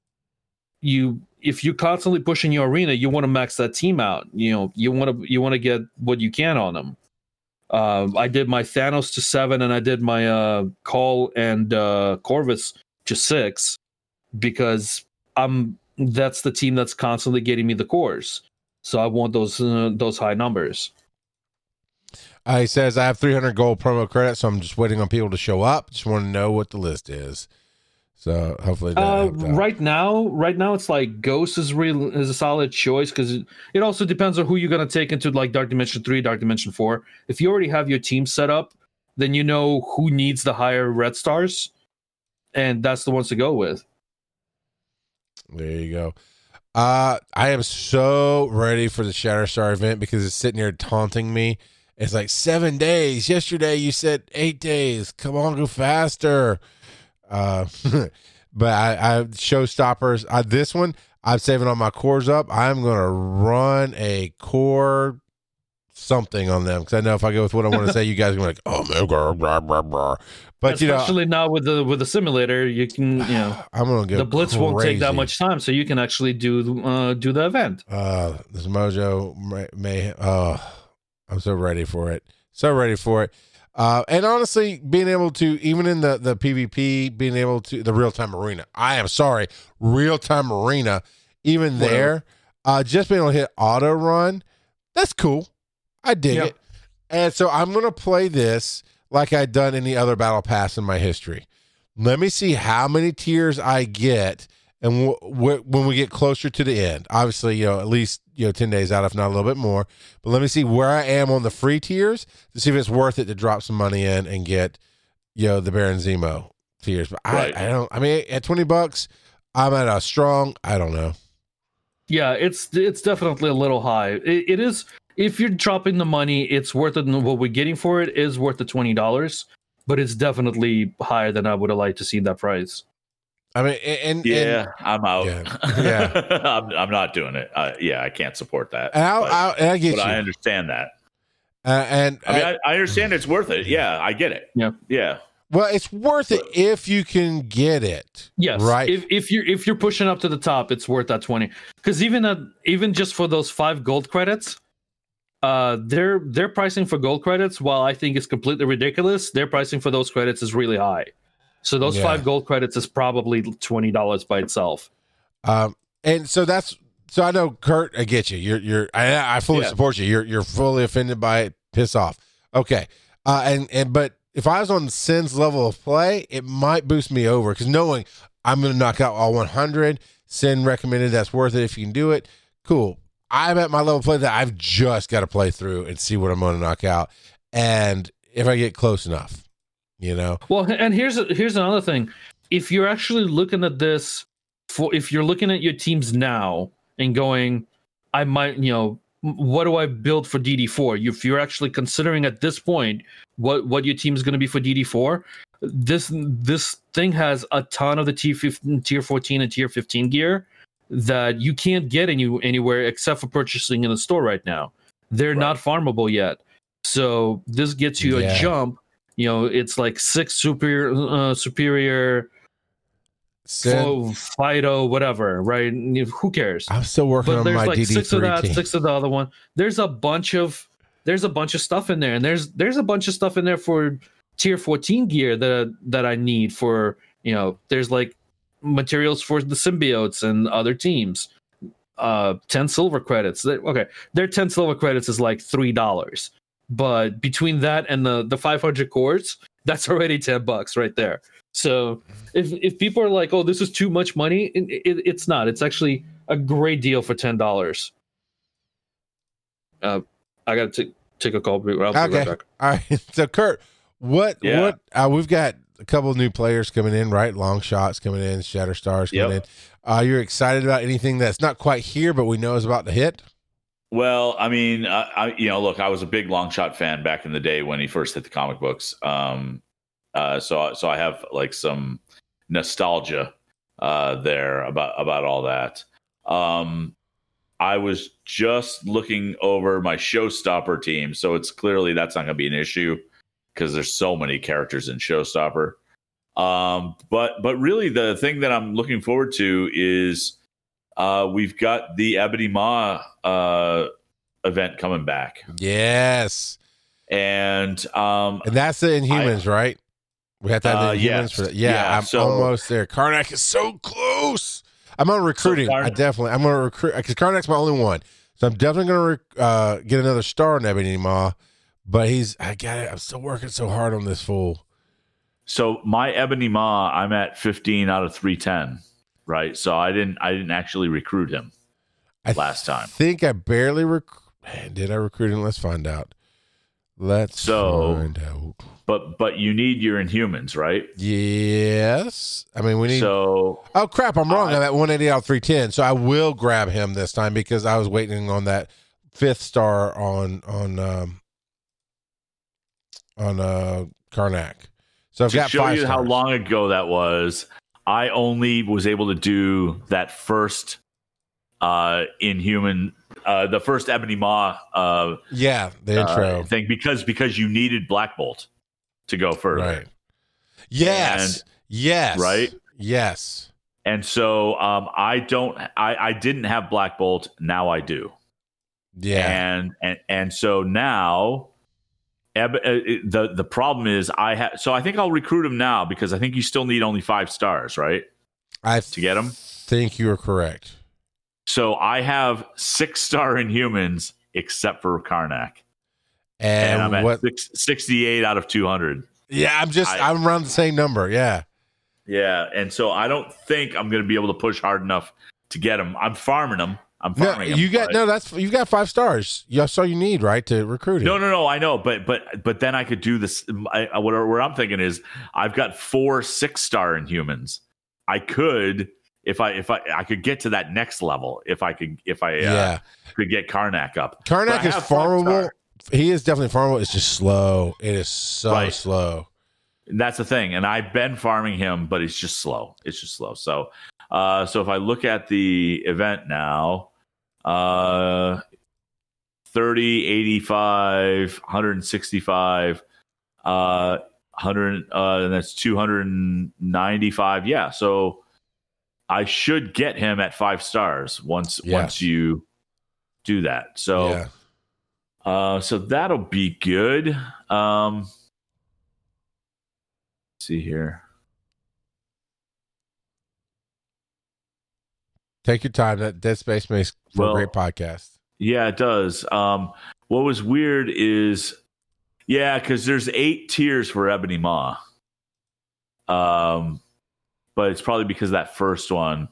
you if you're constantly pushing your arena, you want to max that team out. You know, you want to you want to get what you can on them. Uh, I did my Thanos to seven, and I did my uh, Call and uh, Corvus to six because I'm that's the team that's constantly getting me the cores. So I want those uh, those high numbers. Uh, he says, I have three hundred gold promo credits, so I'm just waiting on people to show up. Just want to know what the list is. So hopefully that Uh, helped out. right now, right now it's like Ghost is real is a solid choice because it, it also depends on who you're gonna take into like Dark Dimension three, Dark Dimension four. If you already have your team set up, then you know who needs the higher red stars, and that's the ones to go with. There you go. Uh, I am so ready for the Shatterstar event because it's sitting here taunting me. It's like seven days. Yesterday you said eight days. Come on, go faster. Uh, but I, I showstoppers. I, this one, I'm saving all my cores up. I'm gonna run a core something on them because I know if I go with what I want to say, you guys are gonna be like, oh man, blah, blah, blah, blah. But especially you know, now with the with the simulator, you can you know I'm gonna go. the blitz crazy. won't take that much time, so you can actually do uh, do the event. Uh, this Mojo may, may oh, I'm so ready for it. So ready for it. Uh, and honestly, being able to, even in the, the PvP, being able to, the real-time arena, I am sorry, real-time arena, even Whatever. there, uh, just being able to hit auto run, that's cool. I dig Yep. it. And so I'm going to play this like I'd done any other battle pass in my history. Let me see how many tiers I get. And w- w- when we get closer to the end, obviously, you know, at least, you know, ten days out, if not a little bit more, but let me see where I am on the free tiers to see if it's worth it to drop some money in and get, you know, the Baron Zemo tiers. But Right. I, I don't, I mean, at twenty bucks, I'm at a strong, I don't know. Yeah, it's it's definitely a little high. It, it is if you're dropping the money, it's worth it. And what we're getting for it is worth the twenty dollars, but it's definitely higher than I would have liked to see that price. I mean, and, Yeah, and, I'm out. Yeah. Yeah. I'm, I'm not doing it. Uh, yeah, I can't support that. and, I'll, but, I'll, and I get but you. I understand that. Uh, and I mean, I- I, I understand it's worth it. Yeah, I get it. Yeah. Yeah. well, it's worth it if you can get it. Yes, Right. If if you're if you're pushing up to the top, it's worth that twenty. Because even at, even just for those five gold credits, uh, their their pricing for gold credits, while I think is completely ridiculous, their pricing for those credits is really high. So those Yeah. five gold credits is probably twenty dollars by itself. Um, and so that's so I know, Kurt, I get you. You're you're I, I fully Yeah. support you. You're you're fully offended by it. Piss off. Okay. Uh, and and but if I was on Sin's level of play, it might boost me over because knowing I'm going to knock out all one hundred. Sin recommended that's worth it if you can do it. Cool. I'm at my level of play that I've just got to play through and see what I'm going to knock out, and if I get close enough, you know. Well, and here's here's another thing. If you're actually looking at this, for if you're looking at your teams now and going, I might, you know, what do I build for D D four? If you're actually considering at this point what what your team is going to be for D D four, this this thing has a ton of the tier fifteen, tier fourteen, and tier fifteen gear that you can't get any anywhere except for purchasing in the store right now. They're not farmable yet, so this gets you Yeah. a jump. You know, it's like six superior, uh, superior, Sin, Fo- Fido, whatever, right? Who cares? I'm still working But on there's my like D D three six of that, team. six of the other one. There's a bunch of there's a bunch of stuff in there, and there's there's a bunch of stuff in there for tier fourteen gear that that I need for, you know. There's like materials for the symbiotes and other teams. Uh, ten silver credits. They- Okay, their ten silver credits is like three dollars, but between that and the the five hundred cores, that's already ten bucks right there. So if if people are like, oh, this is too much money, it, it, it's not. It's actually a great deal for ten dollars. Uh, I gotta take take a call. I'll be right Okay. back. All right. So Kurt, what Yeah. what uh, we've got a couple of new players coming in, right? Long shots coming in, Shatter Stars coming Yep. in. Uh, you're excited about anything that's not quite here, but we know is about to hit? Well, I mean, I, I you know, look, I was a big long shot fan back in the day when he first hit the comic books. Um, uh, so so I have like some nostalgia uh, there about about all that. Um, I was just looking over my Showstopper team, so it's clearly that's not going to be an issue because there's so many characters in Showstopper. Um, but but really, the thing that I'm looking forward to is uh, we've got the Ebony Maw uh, event coming back, Yes. and um, And that's the Inhumans, right? We have to have Uh, the Inhumans yes. for that. Yeah, Yeah, I'm so- almost there. Karnak is so close. I'm on recruiting. Karnak- I definitely, I'm going to recruit because Karnak's my only one. So I'm definitely going to uh, get another star in Ebony Maw. But he's, I got it. I'm still working so hard on this fool. So my Ebony Maw, I'm at fifteen out of three ten, right? So I didn't, I didn't actually recruit him I last time. think I barely rec- Man, did I recruit him? Let's find out. Let's So- find out. But but you need your Inhumans, right? Yes. I mean, we need. So oh, crap. I'm wrong. I- I'm at one eighty out of three ten. So I will grab him this time because I was waiting on that fifth star on, on, um, on, uh, Karnak. So I've to got show five you stars. how long ago that was, I only was able to do that first uh, Inhuman, uh, the first Ebony Maw uh, Yeah, the intro uh, thing because because you needed Black Bolt to go further. Right. Yes. And, yes. right? Yes. And so um, I don't, I, I didn't have Black Bolt. Now I do. Yeah. And and and so now, Eb, uh, the the problem is I have. So I think I'll recruit him now because I think you still need only five stars, right? I to get him. Think you are correct. So I have six star Inhumans except for Karnak, and, and I'm at what? six, sixty-eight out of two hundred. Yeah, I'm just I, I'm around the same number. Yeah. Yeah, and so I don't think I'm going to be able to push hard enough to get him. I'm farming him. I'm No, farming him. you got but- no. That's you got five stars. That's all you need, right, to recruit him. No, no, no. I know, but but but then I could do this. I, I, what, what I'm thinking is, I've got four six star Inhumans. I could, if I if I I could get to that next level, if I could if I uh, Yeah. could get Karnak up. But Karnak I is have five farmable. star. He is definitely farmable. It's just slow. It is so Right. slow. And that's the thing. And I've been farming him, but it's just slow. It's just slow. So, uh, so if I look at the event now, uh, thirty, eighty-five, one sixty-five, uh, one hundred, uh, and that's two ninety-five. Yeah. So I should get him at five stars once, Yes. once you do that. So, Yeah. uh, so that'll be good. Um, let's see here. Take your time. That Dead Space makes for Well, a great podcast. Yeah, it does. Um, what was weird is, yeah, because there's eight tiers for Ebony Maw. Um, but it's probably because of that first one.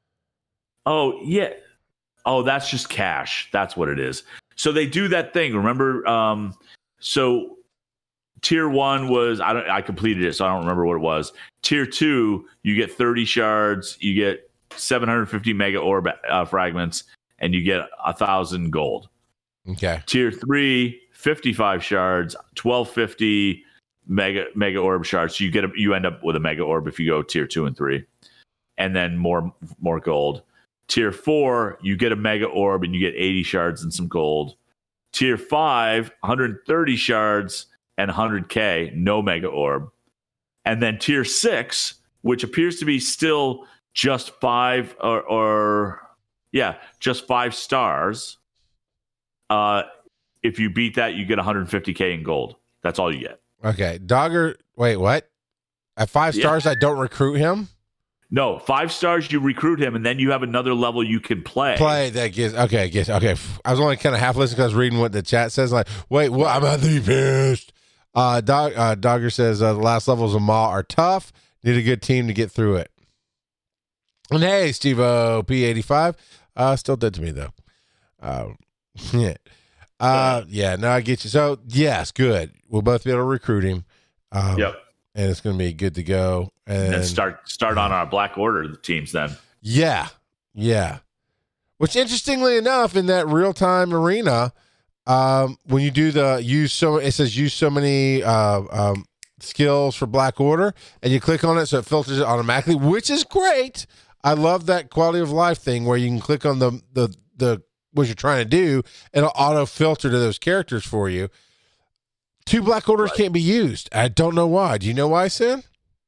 Oh, yeah. Oh, that's just cash. That's what it is. So they do that thing. Remember? Um, so tier one was I don't I completed it, so I don't remember what it was. Tier two, you get thirty shards, you get seven hundred fifty mega orb uh, fragments, and you get a thousand gold. Okay. Tier three, fifty-five shards, twelve fifty mega mega orb shards. So you get a, you end up with a mega orb if you go tier two and three, and then more more gold. Tier four, you get a mega orb and you get eighty shards and some gold. Tier five, one hundred thirty shards and one hundred K, no mega orb. And then tier six, which appears to be still just five or, or yeah, just five stars. Uh, if you beat that, you get one hundred fifty K in gold. That's all you get. Okay. Dogger. Wait, what? At five Yeah. stars, I don't recruit him. No, five stars, you recruit him, and then you have another level you can play. Play that gets okay. Gets okay. I was only kind of half listening because I was reading what the chat says. Like, wait, what? I'm at the pissed. Uh, Dog, uh, Dogger says uh, the last levels of Maw are tough. Need a good team to get through it. And hey, Steve O P eighty-five, uh, still dead to me though. Uh, yeah, uh, yeah. No, I get you. So yes, good. We'll both be able to recruit him. Um, Yep. And it's going to be good to go. And, And then start start on our Black Order teams then. Yeah, yeah. Which, interestingly enough, in that real time arena, um, when you do the use so it says use so many uh, um, skills for Black Order, and you click on it, so it filters it automatically, which is great. I love that quality of life thing where you can click on the the the what you're trying to do, and it'll auto filter to those characters for you. Two Black Orders Right. can't be used. I don't know why. Do you know why, Sin?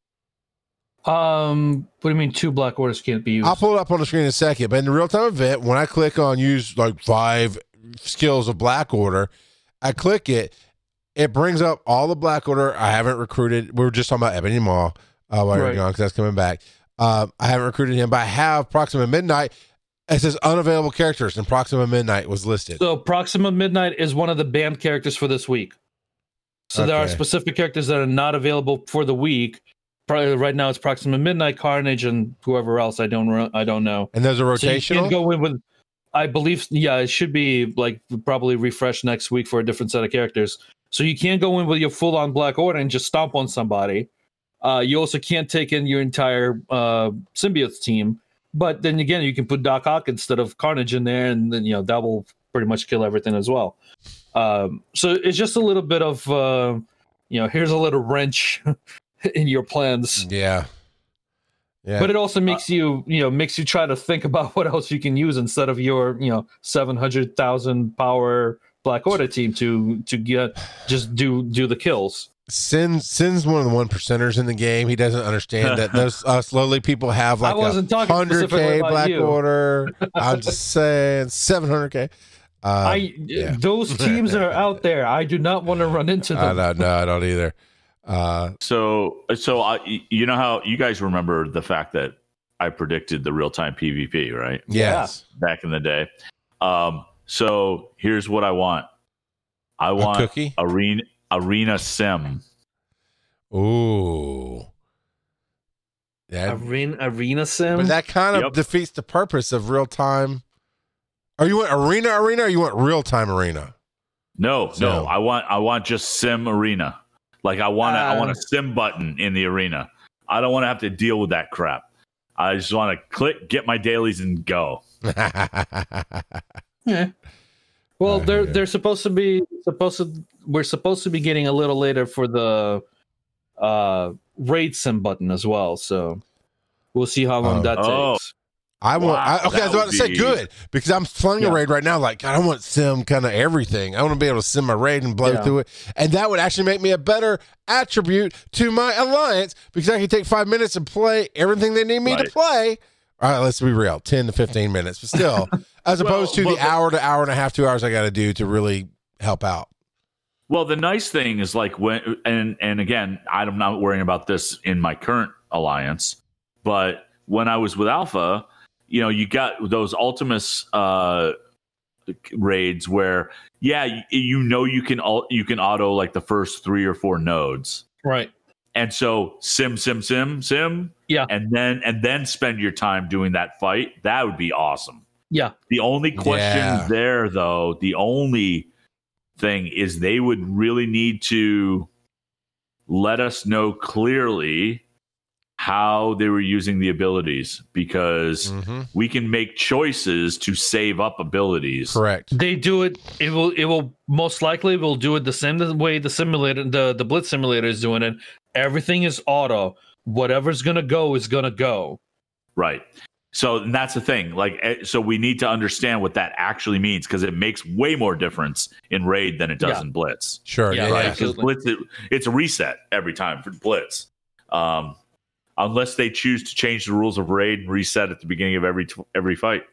Um, what do you mean two black orders can't be used? I'll pull it up on the screen in a second. But in the real time event, when I click on use like five skills of Black Order, I click it, it brings up all the Black Order I haven't recruited. We were just talking about Ebony Maw uh, while Right. you're gone because that's coming back. Um, I haven't recruited him, but I have Proxima Midnight. It says unavailable characters, and Proxima Midnight was listed. So Proxima Midnight is one of the banned characters for this week. So there are Okay. specific characters that are not available for the week. Probably right now it's Proxima Midnight, Carnage, and whoever else I don't re- I don't know. And those are So you rotational. can't go in with. I believe yeah, it should be like probably refresh next week for a different set of characters. So you can't go in with your full on Black Order and just stomp on somebody. Uh, you also can't take in your entire uh, symbiote team. But then again, you can put Doc Ock instead of Carnage in there, and then you know that will pretty much kill everything as well. Um, so it's just a little bit of uh, you know, here's a little wrench in your plans. Yeah. Yeah. But it also makes you, you know, makes you try to think about what else you can use instead of your, you know, seven hundred thousand power Black Order team to to get just do do the kills. Sin Sin's one of the one percenters in the game. He doesn't understand that those us lowly people have like I wasn't a talking hundred specifically K about Black you. Order. I'm just saying seven hundred K. Um, I yeah. those teams are out there. I do not want to run into I them. don't know. I don't either. Uh, So, so I, you know how you guys remember the fact that I predicted the real time PvP, right? yes. Back in the day. Um, so here's what I want. I want cookie? arena arena sim. Ooh. That, Arena Arena Sim. but that kind of Yep. defeats the purpose of real time. Are you want arena arena or you want real time arena? No, So- no, I want I want just sim arena. Like I want to I want Uh, a sim button in the arena. I don't want to have to deal with that crap. I just want to click, get my dailies, and go. Yeah. Well, Oh, they're yeah. they're supposed to be supposed to we're supposed to be getting a little later for the uh raid sim button as well. So we'll see how long Oh. that Oh. takes. I want. Wow, I, okay, I was that about to say would be- good because I'm playing a Yeah. raid right now. Like, God, I want to sim kind of everything. I want to be able to sim my raid and blow Yeah. through it, and that would actually make me a better attribute to my alliance because I can take five minutes and play everything they need me to Right. play. All right, let's be real, ten to fifteen minutes, but still, as Well, opposed to but- the hour to hour and a half, two hours I got to do to really help out. Well, the nice thing is like when and and again, I'm not worrying about this in my current alliance, but when I was with Alpha, you know, you got those Ultimus uh, raids where, yeah, you, you know, you can al- you can auto like the first three or four nodes, Right. and so sim, sim, sim, sim, Yeah. and then and then spend your time doing that fight. That would be awesome. Yeah. The only question Yeah. there, though, the only thing is they would really need to let us know clearly how they were using the abilities because Mhm. we can make choices to save up abilities. Correct. They do it. It will. It will most likely will do it the same way the simulator, the the Blitz simulator is doing it. Everything is auto. Whatever's gonna go is gonna go. Right. So and that's the thing. Like, eh, so we need to understand what that actually means because it makes way more difference in raid than it does Yeah. in Blitz. Sure. Yeah, Yeah. Right? yeah. Because Absolutely. Blitz, it, it's a reset every time for Blitz. Um, unless they choose to change the rules of raid and reset at the beginning of every every fight.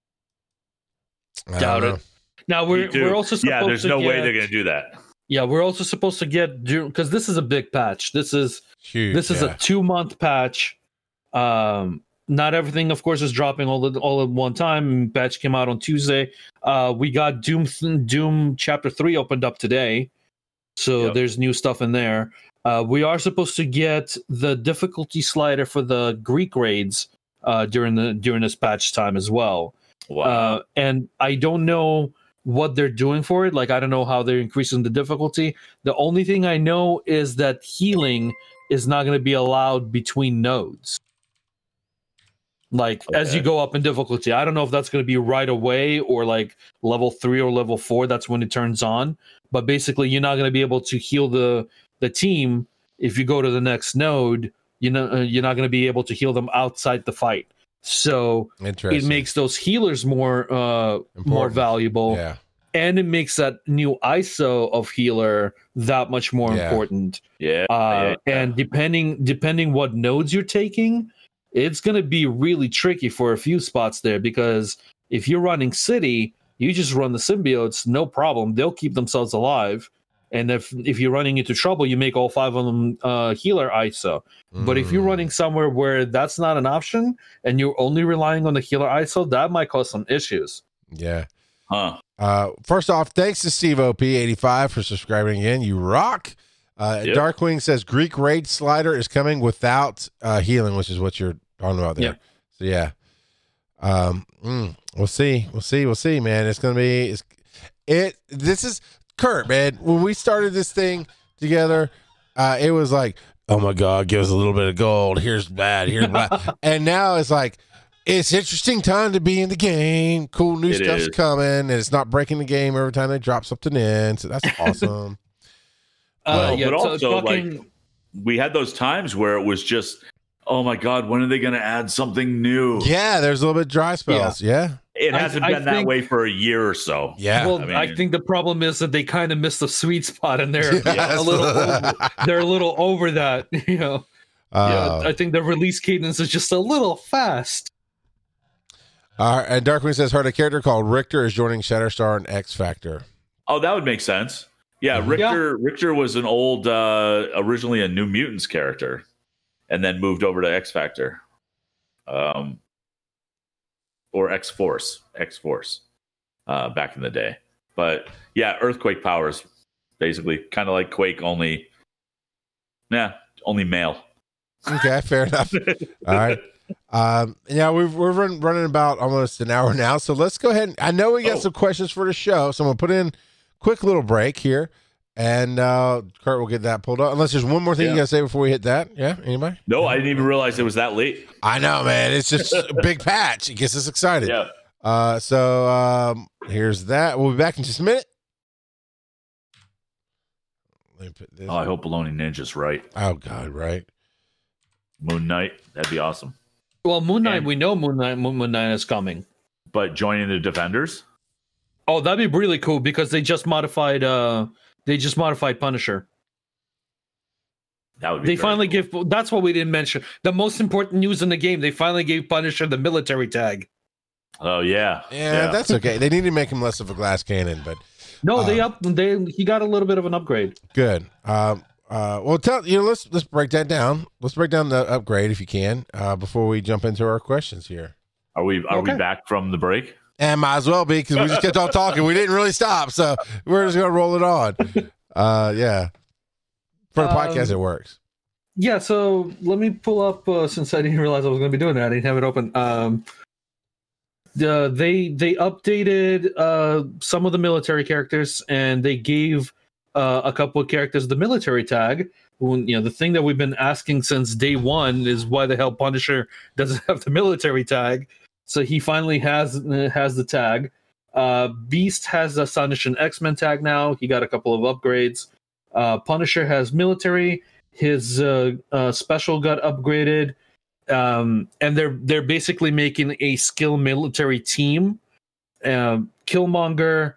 I Doubt don't it. know. Now Me we're too. we're also supposed yeah. There's to no get, way they're going to do that. Yeah, we're also supposed to get because this is a big patch. This is Huge. this is yeah. a two month patch. Um, not everything, of course, is dropping all at all at one time. Patch came out on Tuesday. Uh, we got Doom Doom Chapter Three opened up today, so Yep. there's new stuff in there. Uh, we are supposed to get the difficulty slider for the Greek raids uh, during the during this patch time as well. Wow. Uh, and I don't know what they're doing for it. Like, I don't know how they're increasing the difficulty. The only thing I know is that healing is not going to be allowed between nodes. Like, as you Okay. go up in difficulty, I don't know if that's going to be right away or like level three or level four. That's when it turns on. But basically, you're not going to be able to heal the the team if you go to the next node. You know, uh, you're not going to be able to heal them outside the fight. So Interesting. it makes those healers more uh more Important. valuable, Yeah. and it makes that new I S O of healer that much more Yeah. important. yeah. Uh, yeah. and depending depending what nodes you're taking, it's going to be really tricky for a few spots there, because if you're running city, you just run the symbiotes, no problem. They'll keep themselves alive. And if if you're running into trouble, you make all five of them uh, healer I S O. But if you're Mm. running somewhere where that's not an option and you're only relying on the healer I S O, that might cause some issues. Yeah. Huh. Uh, first off, thanks to Steve O P eighty-five for subscribing again. You rock. Uh, Yep. Darkwing says Greek raid slider is coming without uh, healing, which is what you're talking about there. Yeah. So yeah, um, mm, we'll see, we'll see, we'll see, man. It's gonna be it's, it. This is Kurt, man. When we started this thing together, uh, it was like, oh my god, give us a little bit of gold. Here's bad. Here's bad. And now it's like, it's interesting time to be in the game. Cool new It stuff's is. coming, and it's not breaking the game every time they drop something in. So that's awesome. Uh, Well, yeah, but so also, talking, we had those times where it was just, oh my God, when are they going to add something new? Yeah, there's a little bit dry spells. Yeah. It hasn't I, been I that think, way for a year or so. Yeah. Well, I I, mean- think the problem is that they kind of missed the sweet spot in there. Yes. A little, over, they're a little over that. You know, Uh, yeah, I think the release cadence is just a little fast. uh, and Darkwing says, heard a character called Richter is joining Shatterstar and X Factor. Oh, that would make sense. Yeah, Mhm. Richter Richter was an old, uh, originally a New Mutants character, and then moved over to X Factor, um, or X Force, X Force, uh, back in the day. But yeah, Earthquake powers, basically, kind of like Quake, only, yeah, only male. Okay, fair enough. All right. Um, yeah, we've, we're run, running about almost an hour now, so let's go ahead. And, I know we got Oh. some questions for the show, so I'm gonna put in a quick little break here, and uh, Kurt will get that pulled up. Unless there's one more thing Yeah. you gotta say before we hit that. Yeah, anybody? No, I didn't even realize it was that late. I know, man. It's just a big patch. It gets us excited. Yeah. Uh, so um, here's that. We'll be back in just a minute. Let me put this. Oh, I hope Baloney Ninja's right. Oh God, right? Moon Knight, that'd be awesome. Well, Moon Knight, And- we know Moon Knight, Moon Moon Knight is coming. But joining the Defenders, Oh, that'd be really cool because they just modified. Uh, they just modified Punisher. that would be. They very finally cool. give. That's what we didn't mention. The most important news in the game. They finally gave Punisher the military tag. Oh yeah. Yeah, that's okay. They need to make him less of a glass cannon, but No, they Uh, up. They he got a little bit of an upgrade. good. Um, uh, well, tell you know, let's let's break that down. Let's break down the upgrade if you can uh, before we jump into our questions here. Are we are Okay. we back from the break? And might as well be because we just kept on talking. We didn't really stop, so we're just gonna roll it on. Uh, yeah, for the Um, podcast, it works. Yeah. So let me pull up uh, since I didn't realize I was going to be doing that. I didn't have it open. Um, the they they updated uh some of the military characters and they gave uh, a couple of characters the military tag. When, you know, the thing that we've been asking since day one is why the hell Punisher doesn't have the military tag. So he finally has has the tag. Uh, Beast has the Astonishing X-Men tag now. He got a couple of upgrades. Uh, Punisher has military. His uh, uh, special got upgraded, um, and they're they're basically making a skill military team. Um, Killmonger,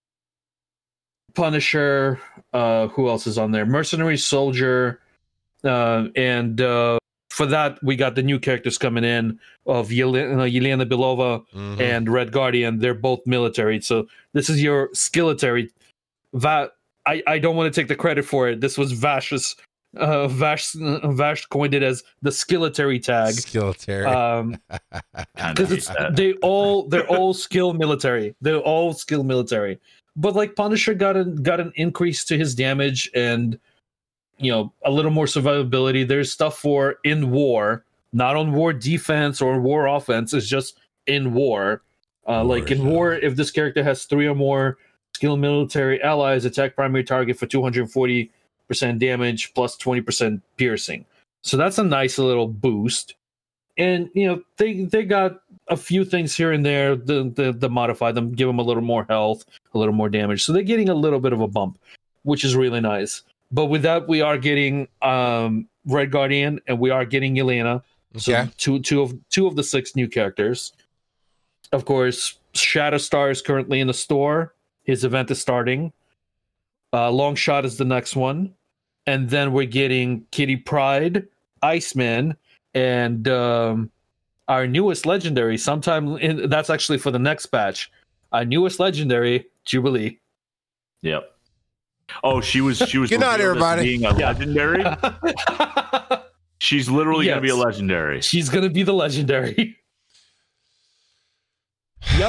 Punisher. Uh, who else is on there? Mercenary Soldier, uh, and uh, for that we got the new characters coming in of Yelena, uh, Yelena Belova Mhm. and Red Guardian. They're both military, so this is your skilletary. Va- I I don't want to take the credit for it. This was Vash's. Uh, Vash Vash coined it as the skilletary tag. Skilletary. Um, Kind because it's they all they're all skill military. They're all skill military. But like Punisher got a, got an increase to his damage and you know a little more survivability. There's stuff for in war, not on war defense or war offense. It's just in war. Uh, like in War, war, if this character has three or more skill military allies, attack primary target for two hundred forty percent damage plus twenty percent piercing. So that's a nice little boost. And you know they they got a few things here and there to, to, to modify them, give them a little more health, a little more damage. So they're getting a little bit of a bump, which is really nice. But with that, we are getting um, Red Guardian and we are getting Yelena. So Okay. two two of two of the six new characters. Of course, Shatterstar is currently in the store. His event is starting. Uh, Longshot is the next one, and then we're getting Kitty Pryde, Iceman, and um, our newest legendary. Sometime in, that's actually for the next batch. Our newest legendary, Jubilee. Yep. Oh, she was she was Good night, revealed as everybody. being a legendary. She's literally gonna be a Yes. legendary. She's gonna be the legendary. Yep.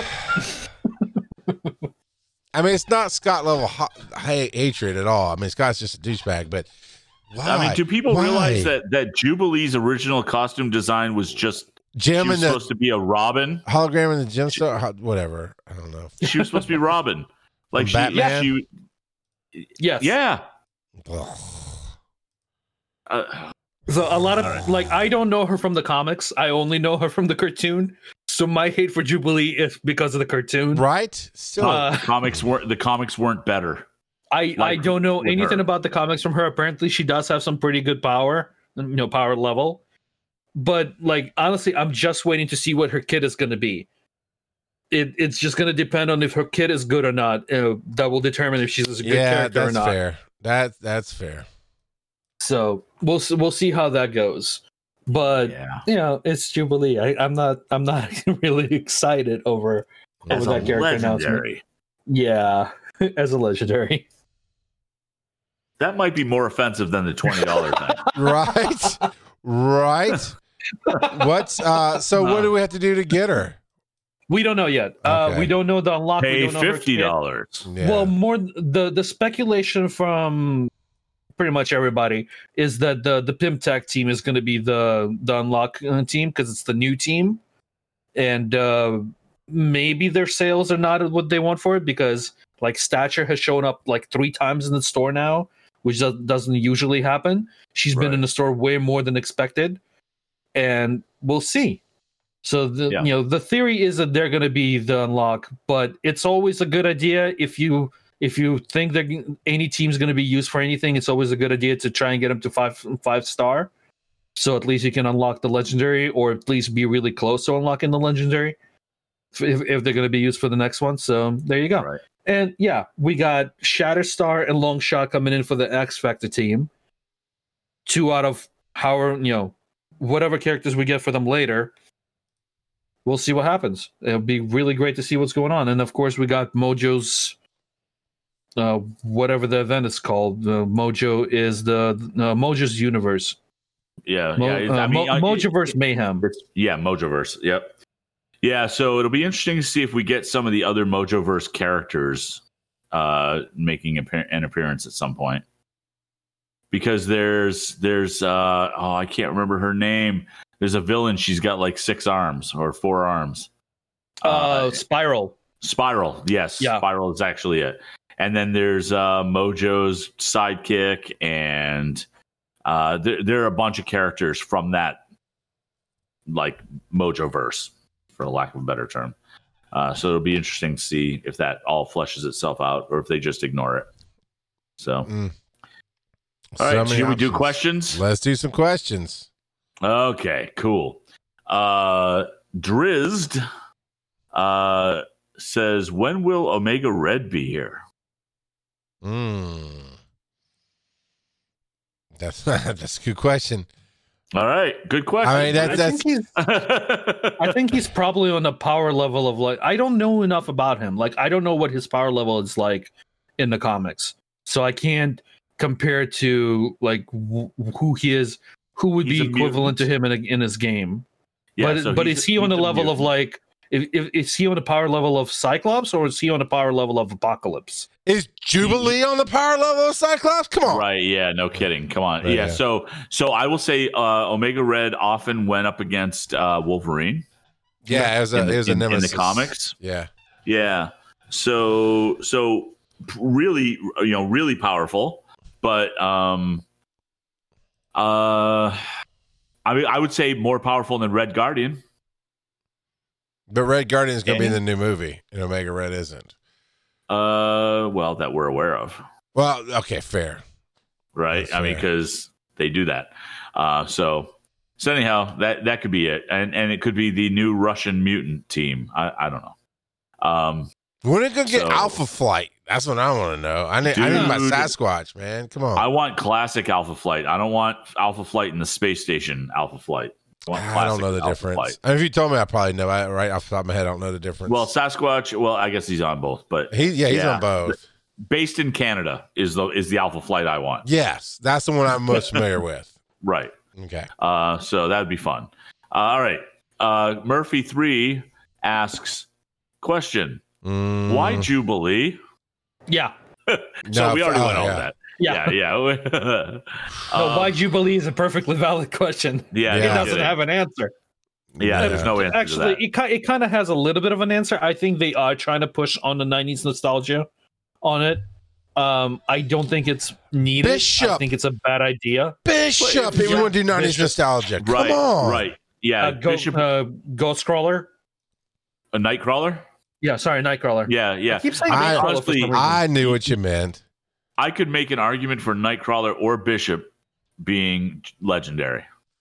I mean, it's not Scott level ha- ha- hatred at all. I mean, Scott's just a douchebag, but why? I mean, do people Why? realize that that Jubilee's original costume design was just she Jim was and the supposed to be a Robin? hologram in the gym store? How- Whatever. I don't know. She was supposed to be Robin. Like From she, Batman? she, Yes. yeah. Ugh. Uh, So a lot of All right. like I don't know her from the comics. I only know her from the cartoon. So my hate for Jubilee is because of the cartoon. Right? Still, Uh, comics weren't the comics weren't better. I Like, I don't know with anything her. about the comics from her. Apparently, she does have some pretty good power, you know, power level. But like honestly, I'm just waiting to see what her kid is going to be. It it's just going to depend on if her kid is good or not. Uh, that will determine if she's a good Yeah, character or that's not. fair. That that's fair. So we'll s- we'll see how that goes. But Yeah. you know, it's Jubilee. I, I'm not I'm not really excited over As over a that character announcement. legendary. Yeah, as a legendary. That might be more offensive than the twenty dollars thing. Right? Right? What's uh so what do we have to do to get her? We don't know yet. Uh, Okay. we don't know the unlock. we Pay don't know her fifty kit. dollars. Yeah. Well, more the the speculation from pretty much everybody is that the the Pim Tech team is going to be the the unlock uh, team because it's the new team, and uh, maybe their sales are not what they want for it because like Stature has shown up like three times in the store now, which does, doesn't usually happen. She's been Right. in the store way more than expected, and we'll see. So the Yeah. you know the theory is that they're going to be the unlock, but it's always a good idea if you if you think that any team's going to be used for anything. It's always a good idea to try and get them to five five star, so at least you can unlock the legendary, or at least be really close to unlocking the legendary if, if they're going to be used for the next one. So there you go. Right. And yeah, we got Shatterstar and Longshot coming in for the X Factor team. Two out of however you know whatever characters we get for them later. We'll see what happens. It'll be really great to see what's going on. And of course, we got Mojo's, uh, whatever the event is called. Uh, Mojo is the uh, Mojo's universe. Yeah. Mo- yeah. uh, I mean, Mo- I- Mojoverse Mayhem. It's- yeah, Mojoverse. Yep. Yeah, so it'll be interesting to see if we get some of the other Mojoverse characters uh, making appear- an appearance at some point. Because there's there's uh, oh I can't remember her name. There's a villain. She's got like six arms or four arms. Uh, Spiral. Spiral, yes, Yeah. Spiral is actually it. And then there's uh, Mojo's sidekick, and uh, there, there are a bunch of characters from that, like Mojoverse, for lack of a better term. Uh, so it'll be interesting to see if that all fleshes itself out, or if they just ignore it. So, Mm. all So right, many should we do options. questions? Let's do some questions. Okay, cool. Uh, Drizzed uh, says, when will Omega Red be here? Mm. That's that's a good question. All right, good question. I mean, that, I that's think he's, I think he's probably on the power level of like I don't know enough about him. Like I don't know what his power level is like in the comics, so I can't compare to like w- who he is, who would He's be a equivalent to mutant. him in a, in his game. Yeah, but so but he's- is he on he's the a level of mutant. like if, if is he on the power level of Cyclops or is he on the power level of Apocalypse? is Jubilee on the power level of Cyclops? Come on. Right, yeah, no kidding. Come on. Right, yeah, yeah. so so I will say uh, Omega Red often went up against uh, Wolverine. Yeah, it was a in the, it was a in- in nemesis the comics. Yeah. Yeah. So so really you know really powerful, but um uh I mean I would say more powerful than Red Guardian. But Red Guardian is going to be in Yeah. the new movie, and Omega Red isn't. Uh well, that we're aware of, Well, okay, fair. right? That's I mean fair. cuz they do that. Uh so so anyhow, that that could be it. And and it could be the new Russian mutant team. I I don't know. Um When are going to get So- Alpha Flight? That's what I want to know. I need, I need my Dude. Sasquatch, man. Come on. I want classic Alpha Flight. I don't want Alpha Flight in the space station Alpha Flight. I, want I don't classic know the Alpha difference. Flight. And if you told me, I probably know. I, right off the top of my head, I don't know the difference. Well, Sasquatch. Well, I guess he's on both, but he, yeah, he's yeah. on both. based in Canada is the is the Alpha Flight I want. Yes, that's the one I'm most familiar with. Right. Okay. Uh, so that'd be fun. Uh, all right. Uh, Murphy three asks question: Mm, why Jubilee? Yeah. So no, we already oh, went over yeah. that. Yeah. Yeah, yeah. No, Uh, why Jubilee is a perfectly valid question. yeah, Yeah. It no doesn't kidding. have an answer. Yeah, there's no answer Actually, to that. it, ki- it kind of has a little bit of an answer. I think they are trying to push on the nineties nostalgia on it. Um, I don't think it's needed. I Bishop. think it's a bad idea. Bishop, But if if you you- want to do nineties Bishop. nostalgia, come Right, on. right. Yeah, Uh, go, Bishop, uh, Ghostcrawler. a Nightcrawler. Yeah, sorry, Nightcrawler. Yeah, yeah. I keep saying I- Nightcrawler honestly, for some reason. I knew what you meant. I could make an argument for Nightcrawler or Bishop being legendary.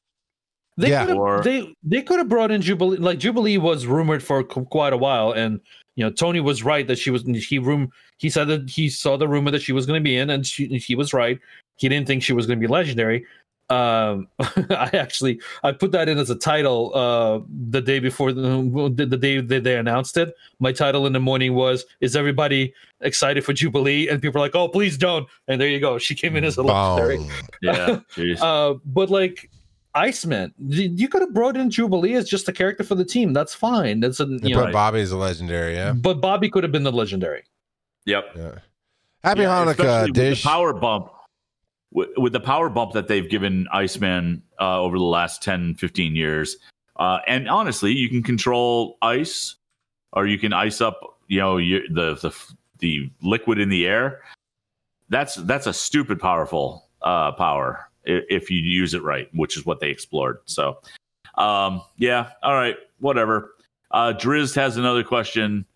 They Yeah. could have Or- they they could have brought in Jubilee. Like Jubilee was rumored for qu- quite a while, and you know Tony was right that she was. He room he said that he saw the rumor that she was going to be in, and she, he was right. He didn't think she was going to be legendary. Um, I actually I put that in as a title uh, the day before the, the day that they announced it. My title in the morning was "Is everybody excited for Jubilee?" And people are like, "Oh, please don't!" And there you go. She came in as a legendary. Boom. Yeah, jeez. Uh, but like Iceman, y- you could have brought in Jubilee as just a character for the team. That's fine. That's a They you put know. Bobby as a legendary. Yeah. But Bobby could have been the legendary. Yep. Yeah. Happy Yeah, Hanukkah, especially with Dish. the power bump with, with the power bump that they've given Iceman uh, over the last ten, fifteen years. Uh, and honestly, you can control ice, or you can ice up, you know, you, the the the liquid in the air. That's that's a stupid powerful uh, power if, if you use it right, which is what they explored. So, um, yeah, all right, whatever. Uh, Drizzt has another question.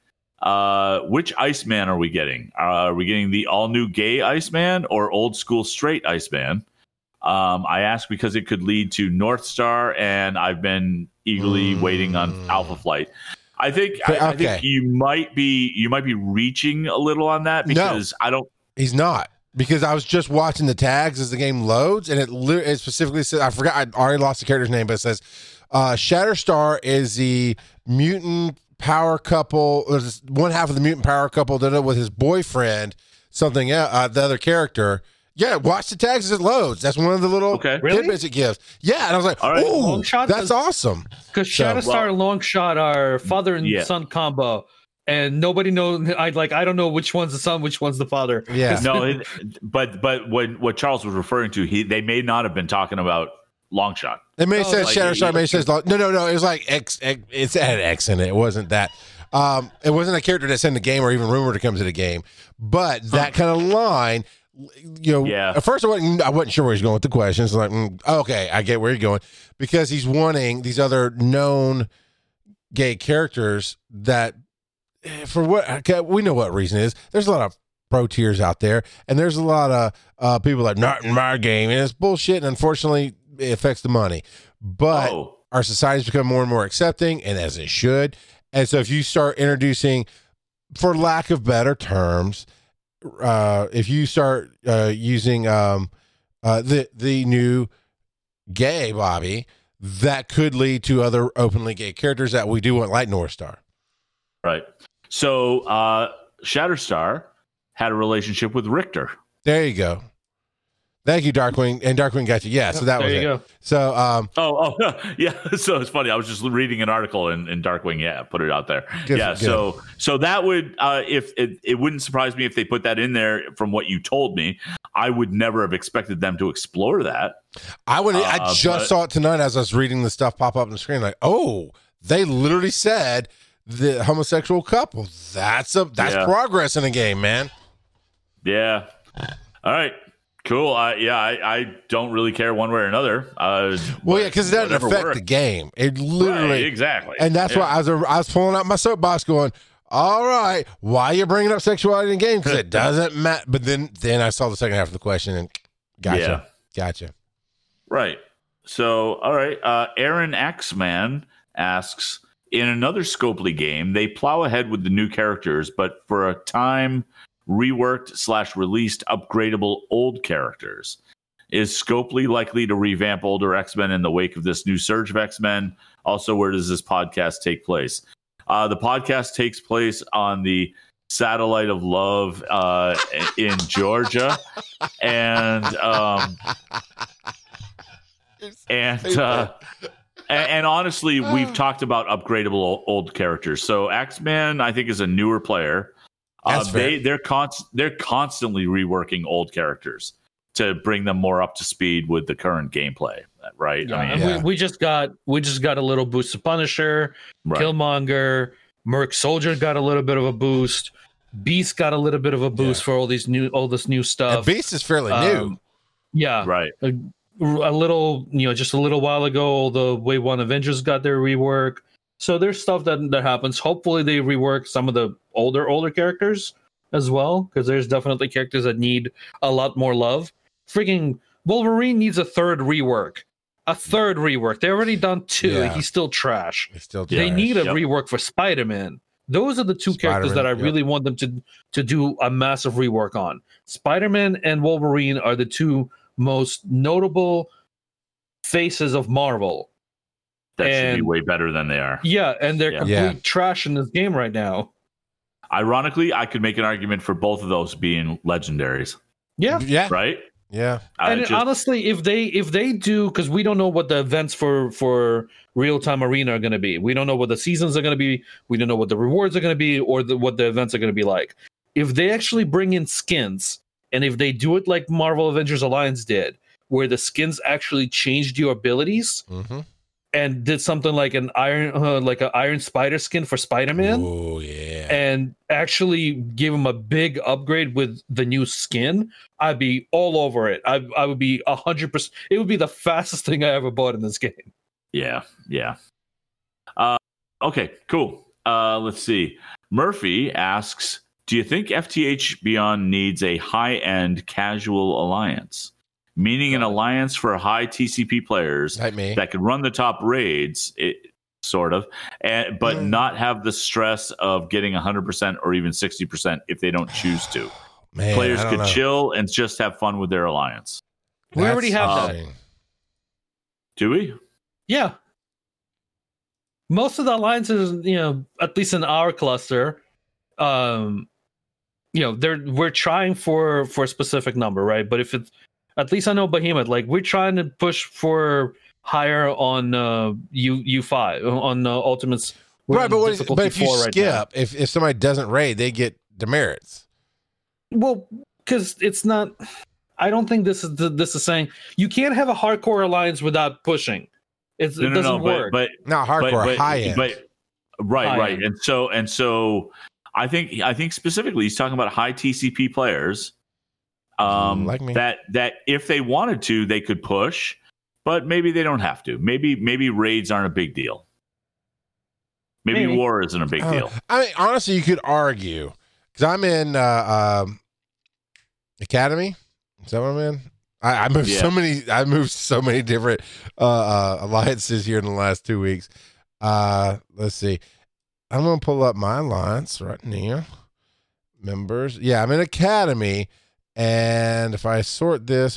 Uh, which Iceman are we getting? Uh, are we getting the all new gay Iceman or old school straight Iceman? Um, I ask because it could lead to North Star, and I've been eagerly Mm. waiting on Alpha Flight. I think I, I Okay. think you might be you might be reaching a little on that No. because I don't. He's not, because I was just watching the tags as the game loads, and it, li- it specifically says, I forgot, I already lost the character's name, but it says uh, Shatterstar is the mutant power couple. There's one half of the mutant power couple that with his boyfriend, something else, uh, the other character. Yeah, watch the tags as it loads. That's one of the little Okay. Really? tidbits it gives. Yeah, and I was like, All right. "Ooh, Long shot that's does- awesome." Because So- Shatterstar and Longshot are father and Yeah. son combo, and nobody knows. I like. I don't know which one's the son, which one's the father. Yeah. No, it, but but when what Charles was referring to, he they may not have been talking about Longshot. It may have Oh, said like, Shatterstar, yeah, may have said no, no, no. It was like X, X. It had X in it. It wasn't that. Um, it wasn't a character that's in the game or even rumored to come to the game. But that kind of line, you know. Yeah. At first, I wasn't. I wasn't sure where he's going with the questions. Like, mm, okay, I get where you're going, because he's wanting these other known gay characters that, eh, for what okay, we know what reason it is. There's a lot of pro tiers out there, and there's a lot of uh, people like not in my game, and it's bullshit. And unfortunately, it affects the money. But Oh. our society's become more and more accepting, and as it should. And so, if you start introducing, for lack of better terms, uh, if you start uh, using um, uh, the the new gay Bobby, that could lead to other openly gay characters that we do want, like North Star. Right. So uh, Shatterstar had a relationship with Richter. There you go. Thank you, Darkwing, and Darkwing got you. Yeah, so that there was you it. go. So, um, Oh, oh, yeah. So it's funny. I was just reading an article in, in Darkwing. Yeah, put it out there. Good, yeah. good. So so that would uh, if it, it wouldn't surprise me if they put that in there. From what you told me, I would never have expected them to explore that. I would. I Uh, just but- saw it tonight as I was reading the stuff pop up on the screen. Like, oh, they literally said the homosexual couple. That's a that's Yeah. progress in a game, man. Yeah. All right. Cool. Uh, yeah, I, I don't really care one way or another. Uh, Well, yeah, because it doesn't whatever affect works. the game. It literally, Right, exactly. and that's Yeah. why I was I was pulling out my soapbox, going, "All right, why are you bringing up sexuality in games? Because it doesn't matter." But then, then I saw the second half of the question and gotcha, Yeah. gotcha. Right. So, all right. Uh, Aaron Axman asks, in another Scopely game, they plow ahead with the new characters, but for a time, reworked slash released upgradable old characters. Is Scopely likely to revamp older X-Men in the wake of this new surge of X-Men? Also, where does this podcast take place? Uh, the podcast takes place on the Satellite of Love uh, in Georgia. And um, and uh, and, and honestly, we've talked about upgradable o- old characters. So X-Men, I think, is a newer player. Uh, That's fair. they they're const- they're constantly reworking old characters to bring them more up to speed with the current gameplay. Right? Yeah, I mean, and Yeah. we, we just got we just got a little boost of Punisher, right. Killmonger, Merc Soldier got a little bit of a boost, Beast got a little bit of a boost Yeah. for all these new all this new And stuff. Beast is fairly new. Um, Yeah, right. a, a little you know just a little while ago, all the Wave One Avengers got their rework. So there's stuff that that happens. Hopefully they rework some of the older older characters. as well, because there's definitely characters that need a lot more love. Freaking Wolverine needs a third rework. A third rework. They already done two. Yeah. He's still trash. It's still They trash. need a Yep. rework for Spider-Man. Those are the two characters that I Spider-Man, yep. really want them to to do a massive rework on. Spider-Man and Wolverine are the two most notable faces of Marvel. That should be And- way better than they are. Yeah, and they're Yeah. complete Yeah. trash in this game right now. Ironically, I could make an argument for both of those being legendaries, Yeah. Yeah. right? Yeah. I And just- honestly, if they if they do, because we don't know what the events for for real time arena are going to be. We don't know what the seasons are going to be. We don't know what the rewards are going to be, or the, what the events are going to be like. If they actually bring in skins, and if they do it like Marvel Avengers Alliance did, where the skins actually changed your abilities Mm-hmm. and did something like an iron uh, like an Iron Spider skin for Spider-Man, Oh yeah. and actually give him a big upgrade with the new skin, I'd be all over it. I I would be a hundred percent. It would be the fastest thing I ever bought in this game. Yeah, yeah. Uh, okay, cool. Uh, let's see. Murphy asks, do you think F T H Beyond needs a high-end casual alliance? Meaning an alliance for high T C P players Like me. that can run the top raids, it, sort of, and, but Mm. not have the stress of getting one hundred percent or even sixty percent if they don't choose to. Man, Players I don't could know. chill and just have fun with their alliance. We already have That's that. interesting. Do we? Yeah. Most of the alliances, you know, at least in our cluster, um, you know, they're we're trying for for a specific number, right? But if it's at least I know Behemoth, like we're trying to push for higher on uh U U five on uh, Ultimates. We're Right, in but what is, difficulty but if you four right now. skip, if if somebody doesn't raid, they get demerits. Well, because it's not. I don't think this is the, this is saying you can't have a hardcore alliance without pushing. It's, No, it no, doesn't no. work. But, Not but, hardcore, but, high end. But, right, High right. end. And so, and so, I think, I think specifically, he's talking about high T C P players. Um, Like me. that that if they wanted to, they could push, but maybe they don't have to. Maybe maybe raids aren't a big deal. Maybe, Maybe. war isn't a big I don't deal. know. I mean, honestly, you could argue because I'm in uh, um, Academy. Is that what I'm in? I, I moved Yeah. so many. I moved so many different uh, uh, alliances here in the last two weeks. Uh, let's see. I'm gonna pull up my alliance right now. Members. Yeah, I'm in Academy, and if I sort this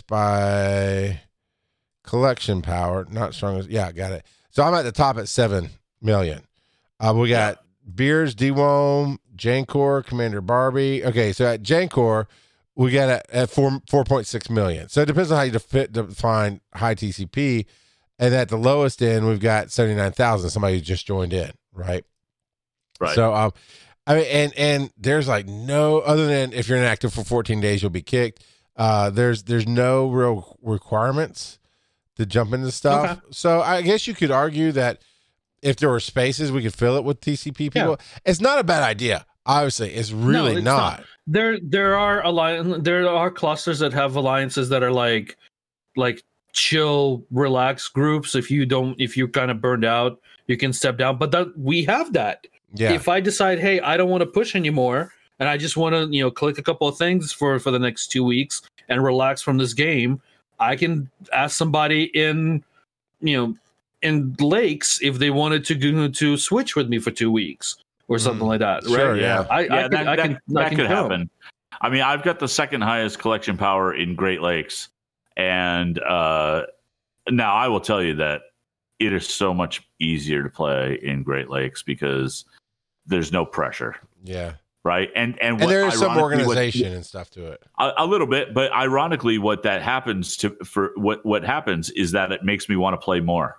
by collection power, not strongest. Yeah, I got it. So I'm at the top at seven million. Uh, we got Beers, D-Wom, Jankor, Commander Barbie. Okay, so at Jankor, we got it at four four point six million. So it depends on how you defi- define high T C P. And at the lowest end, we've got seventy nine thousand. Somebody who just joined in, right? Right. So um, I mean, and and there's like no other than if you're inactive for fourteen days, you'll be kicked. Uh, there's there's no real requirements to jump into stuff. Okay. So I guess you could argue that if there were spaces, we could fill it with T C P people. It's not a bad idea. Obviously, it's really it's not. not. There there are alliance there are clusters that have alliances that are like like chill, relax groups. If you don't if you're kind of burned out, you can step down. But that we have that. Yeah. If I decide, hey, I don't want to push anymore, and I just want to, you know, click a couple of things for for the next two weeks and relax from this game, I can ask somebody in, you know, in Lakes if they wanted to go to switch with me for two weeks or something Mm. like that. Sure, right? yeah. I, yeah, I that, can, I that, can, I that can could come. happen. I mean, I've got the second highest collection power in Great Lakes, and uh, now I will tell you that it is so much easier to play in Great Lakes because there's no pressure, Yeah. right? And and, And what, there is some ironically, what- organization and stuff to it. a, a little bit, but ironically, what that happens to for what what happens is that it makes me want to play more.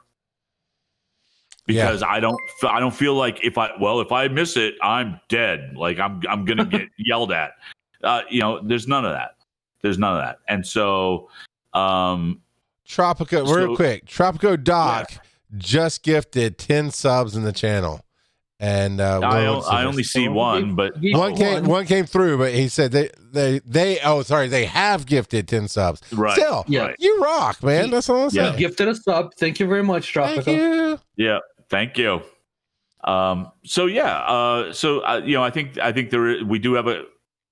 Because I don't, I don't feel like if I, well, if I miss it, I'm dead. Like I'm, I'm gonna get yelled at. Uh, you know, there's none of that. There's none of that. And so, um, Tropico, So- real quick. Tropico Doc just gifted ten subs in the channel. And uh, I, Will o- I only see one, but Give- one came one. one came through, but he said they they they oh sorry they have gifted ten subs. right, Still, Yeah. right. you rock, man. He- That's all I'm Yeah. saying. Gifted a sub. Thank you very much, Thank Tropico. you. Yeah, thank you. Um, so yeah, uh, so uh, you know, I think I think there is, we do have a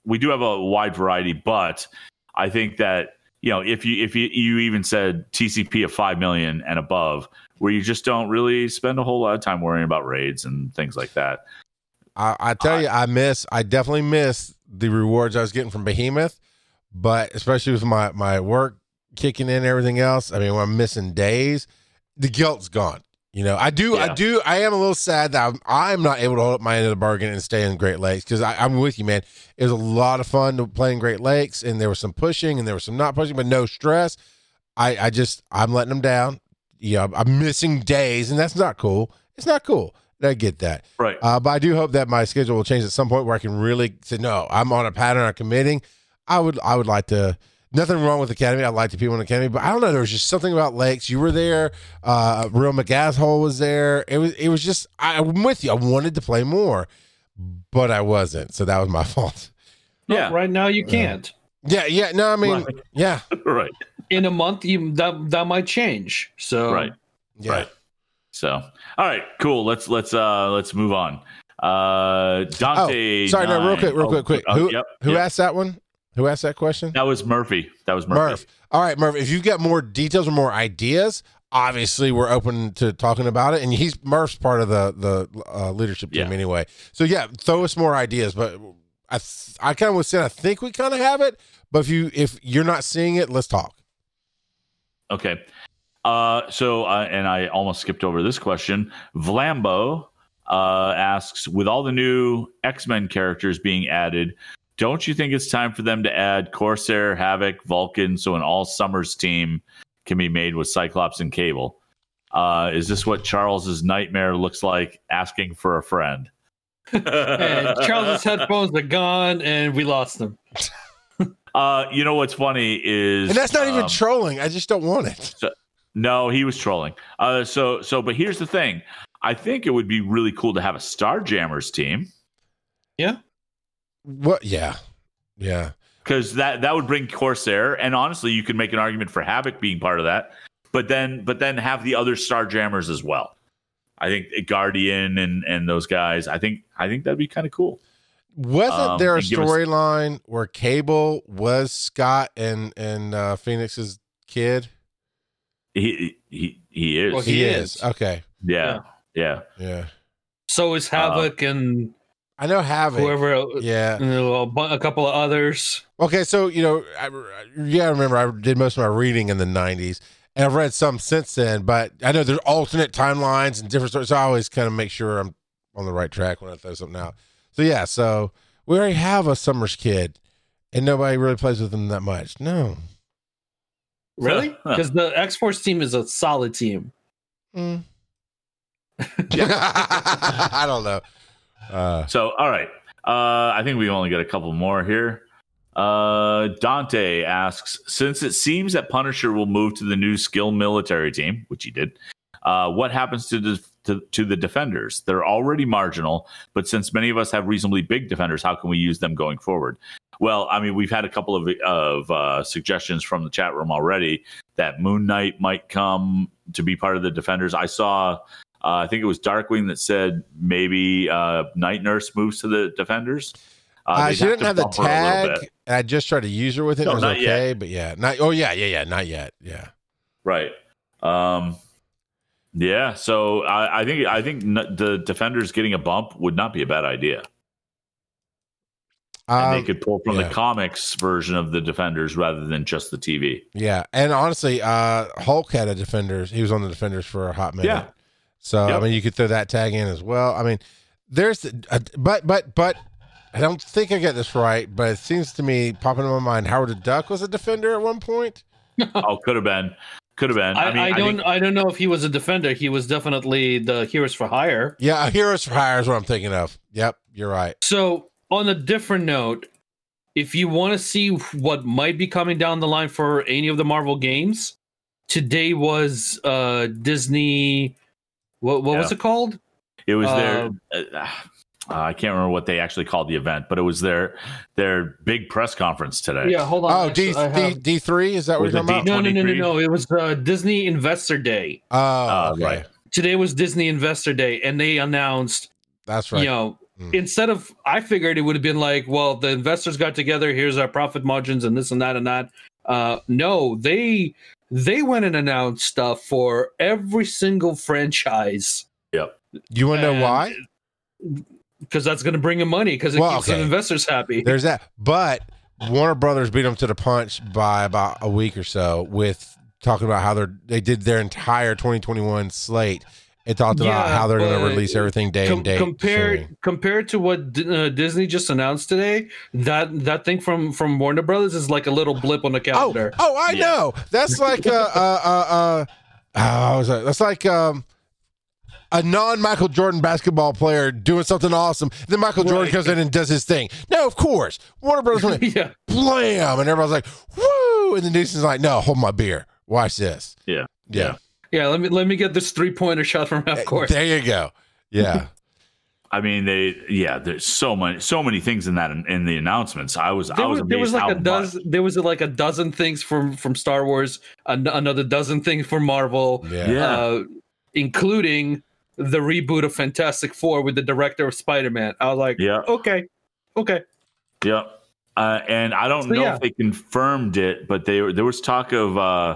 we do have a wide variety, but I think that, you know, if you if you, you even said T C P of five million and above, where you just don't really spend a whole lot of time worrying about raids and things like that. I, I tell uh, you, I miss, I definitely miss the rewards I was getting from Behemoth, but especially with my, my work kicking in and everything else. I mean, when I'm missing days, the guilt's gone. You know, I do, yeah. I do, I am a little sad that I'm, I'm not able to hold up my end of the bargain and stay in Great Lakes, because I'm with you, man. It was a lot of fun to play in Great Lakes, and there was some pushing and there was some not pushing, but no stress. I, I just, I'm letting them down. You know, I'm missing days, and that's not cool. It's not cool. I get that. Right. Uh, but I do hope that my schedule will change at some point where I can really say, no, I'm on a pattern, I'm committing. I would, I would like to. Nothing wrong with Academy. I like the people in Academy, but I don't know. There was just something about Lakes. You were there. Uh, Real McGasshole was there. It was. It was just. I, I'm with you. I wanted to play more, but I wasn't. So that was my fault. Yeah. No, right now you can't. Uh, yeah. Yeah. No. I mean. Right. Yeah. Right. In a month, you that that might change. So. Right. Yeah. Right. So. All right. Cool. Let's let's uh let's move on. Uh, Dante. Oh, sorry. nine. No. Real quick. Real oh, quick. Quick. Oh, who yep, who yep. asked that one? Who asked that question? That was Murphy. That was Murphy. Murph. All right, Murph. If you've got more details or more ideas, obviously we're open to talking about it. And he's Murph's part of the the uh, leadership team yeah. anyway. So yeah, throw us more ideas. But I th- I kind of was saying I think we kind of have it. But if you if you're not seeing it, let's talk. Okay. Uh, so uh, and I almost skipped over this question. Vlambo uh, asks, with all the new X-Men characters being added, don't you think it's time for them to add Corsair, Havoc, Vulcan, so an all-Summers team can be made with Cyclops and Cable? Uh, is this what Charles's nightmare looks like, asking for a friend? And Charles's headphones are gone, and we lost them. uh, you know what's funny is... And that's not even um, trolling. I just don't want it. So, no, he was trolling. Uh, so, so, but here's the thing. I think it would be really cool to have a Starjammers team. Yeah. What? Yeah, yeah. Because that that would bring Corsair, and honestly, you could make an argument for Havoc being part of that. But then, but then have the other Starjammers as well. I think Guardian and and those guys. I think I think that'd be kind of cool. Wasn't um, there a and give us- storyline where Cable was Scott and and uh, Phoenix's kid? He he he is. Well, He, He is. is. Okay. yeah, yeah. Yeah. So is Havoc and I know Havoc. whoever, Yeah. you know, a, bu- a couple of others. Okay, so you know, I, yeah, I remember I did most of my reading in the nineties, and I've read some since then. But I know there's alternate timelines and different stories, so I always kind of make sure I'm on the right track when I throw something out. So yeah, so we already have a Summers kid, and nobody really plays with him that much. No, Really? Because the X-Force team is a solid team. mm. I don't know. Uh, So, all right. Uh, I think we only got a couple more here. Uh, Dante asks, since it seems that Punisher will move to the new skill military team, which he did, uh, what happens to the to, to the defenders? They're already marginal, but since many of us have reasonably big defenders, how can we use them going forward? Well, I mean, we've had a couple of of uh, suggestions from the chat room already that Moon Knight might come to be part of the defenders. I saw. Uh, I think it was Darkwing that said maybe uh, Night Nurse moves to the defenders. Uh, uh, she didn't have the bump her a little tag. bit. And I just tried to use her with it. No, and it was not okay, yet. but yeah, not. Oh yeah, yeah, yeah, not yet. Yeah. Right. Um, yeah. So I, I think I think n- the defenders getting a bump would not be a bad idea. And Um, they could pull from yeah. the comics version of the defenders rather than just the T V. Yeah, and honestly, uh, Hulk had a defenders. He was on the defenders for a hot minute. Yeah. So Yep. I mean, you could throw that tag in as well. I mean, there's, the, uh, but but but I don't think I get this right, but it seems to me popping in my mind, Howard the Duck was a defender at one point. Oh, could have been, could have been. I, I, mean, I I don't think- I don't know if he was a defender. He was definitely the Heroes for Hire. Yeah, Heroes for Hire is what I'm thinking of. Yep, you're right. So on a different note, if you want to see what might be coming down the line for any of the Marvel games, today was uh, Disney. What what Yeah. was it called? It was Uh, their. Uh, I can't remember what they actually called the event, but it was their their big press conference today. Yeah, hold on. Oh, Actually, D I D have- D three is that what Was you're it talking about? No, no, no, no, twenty-three? no. It was uh, Disney Investor Day. Oh, Uh, okay. right. Today was Disney Investor Day, and they announced, That's right. you know, Mm. instead of, I figured it would have been like, well, the investors got together, here's our profit margins and this and that and that. Uh, no, they they went and announced stuff for every single franchise. Yep. You want to know And- why? Because that's going to bring them money. Because it Well, keeps okay. the investors happy. There's that. But Warner Brothers beat them to the punch by about a week or so with talking about how they they did their entire twenty twenty-one slate. It talked about Yeah, how they're going to but release everything day Com- and date. compared soon. compared to what D- uh, Disney just announced today, that that thing from from Warner Brothers is like a little blip on the Oh, calendar. oh, I Yeah. know. That's like uh, uh, uh, uh, how was that? That's like um, a non-Michael Jordan basketball player doing something awesome. Then Michael Jordan Right. comes in and does his thing. No, of course, Warner Brothers went yeah, blam, and everybody's like, "Woo!" And then Disney's like, "No, hold my beer. Watch this." Yeah. Yeah. yeah. Let me let me get this three pointer shot from half court. There you go. Yeah. I mean, they yeah. There's so many so many things in that in, in the announcements. I was I There was was, amazed there was like how a dozen. There was like a dozen things from from Star Wars. An- another dozen things from Marvel. Yeah. Yeah. uh, including the reboot of Fantastic Four with the director of Spider-Man. I was like, Yeah. okay, okay. Yep. Uh, and I don't So, know yeah. if they confirmed it, but they were, there was talk of uh,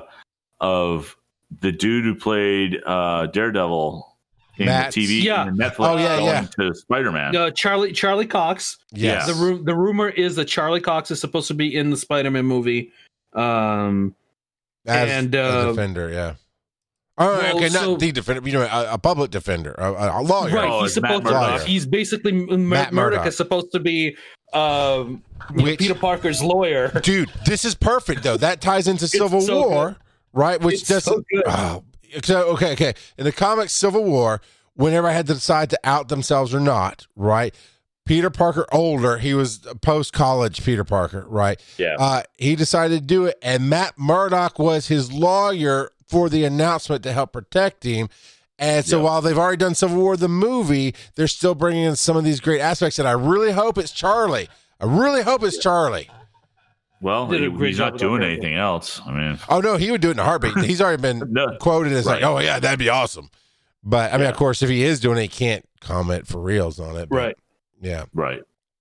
of the dude who played uh, Daredevil in Matt- the T V Yeah. in Netflix Oh, yeah, going yeah. to Spider-Man. Uh, Charlie Charlie Cox. Yes. The ru- the rumor is that Charlie Cox is supposed to be in the Spider-Man movie. Um, As and, a uh, defender, yeah. Oh, well, okay, so- not the defender. You know, a, a public defender, a, a lawyer. right, Oh, he's it's Matt supposed to. Murdock. He's basically Mur- Matt Murdock Murdock. is supposed to be um, Which- Peter Parker's lawyer. Dude, this is perfect though. That ties into Civil so War, good. right? Which It's so doesn't. good. Oh, so okay, okay. In the comics, Civil War, whenever I had to decide to out themselves or not, right? Peter Parker, older, he was post college Peter Parker, right? Yeah. Uh, he decided to do it, and Matt Murdock was his lawyer for the announcement to help protect him. And so Yeah. while they've already done Civil War, the movie, they're still bringing in some of these great aspects. And I really hope it's Charlie. I really hope it's Charlie. Well, Did a he- great he's job not with that doing character. anything else. I mean, Oh no, he would do it in a heartbeat. He's already been No. quoted as like, Right. "Oh yeah, that'd be awesome." But I mean, Yeah. of course, if he is doing it, he can't comment for reals on it. but, Right. Yeah. right.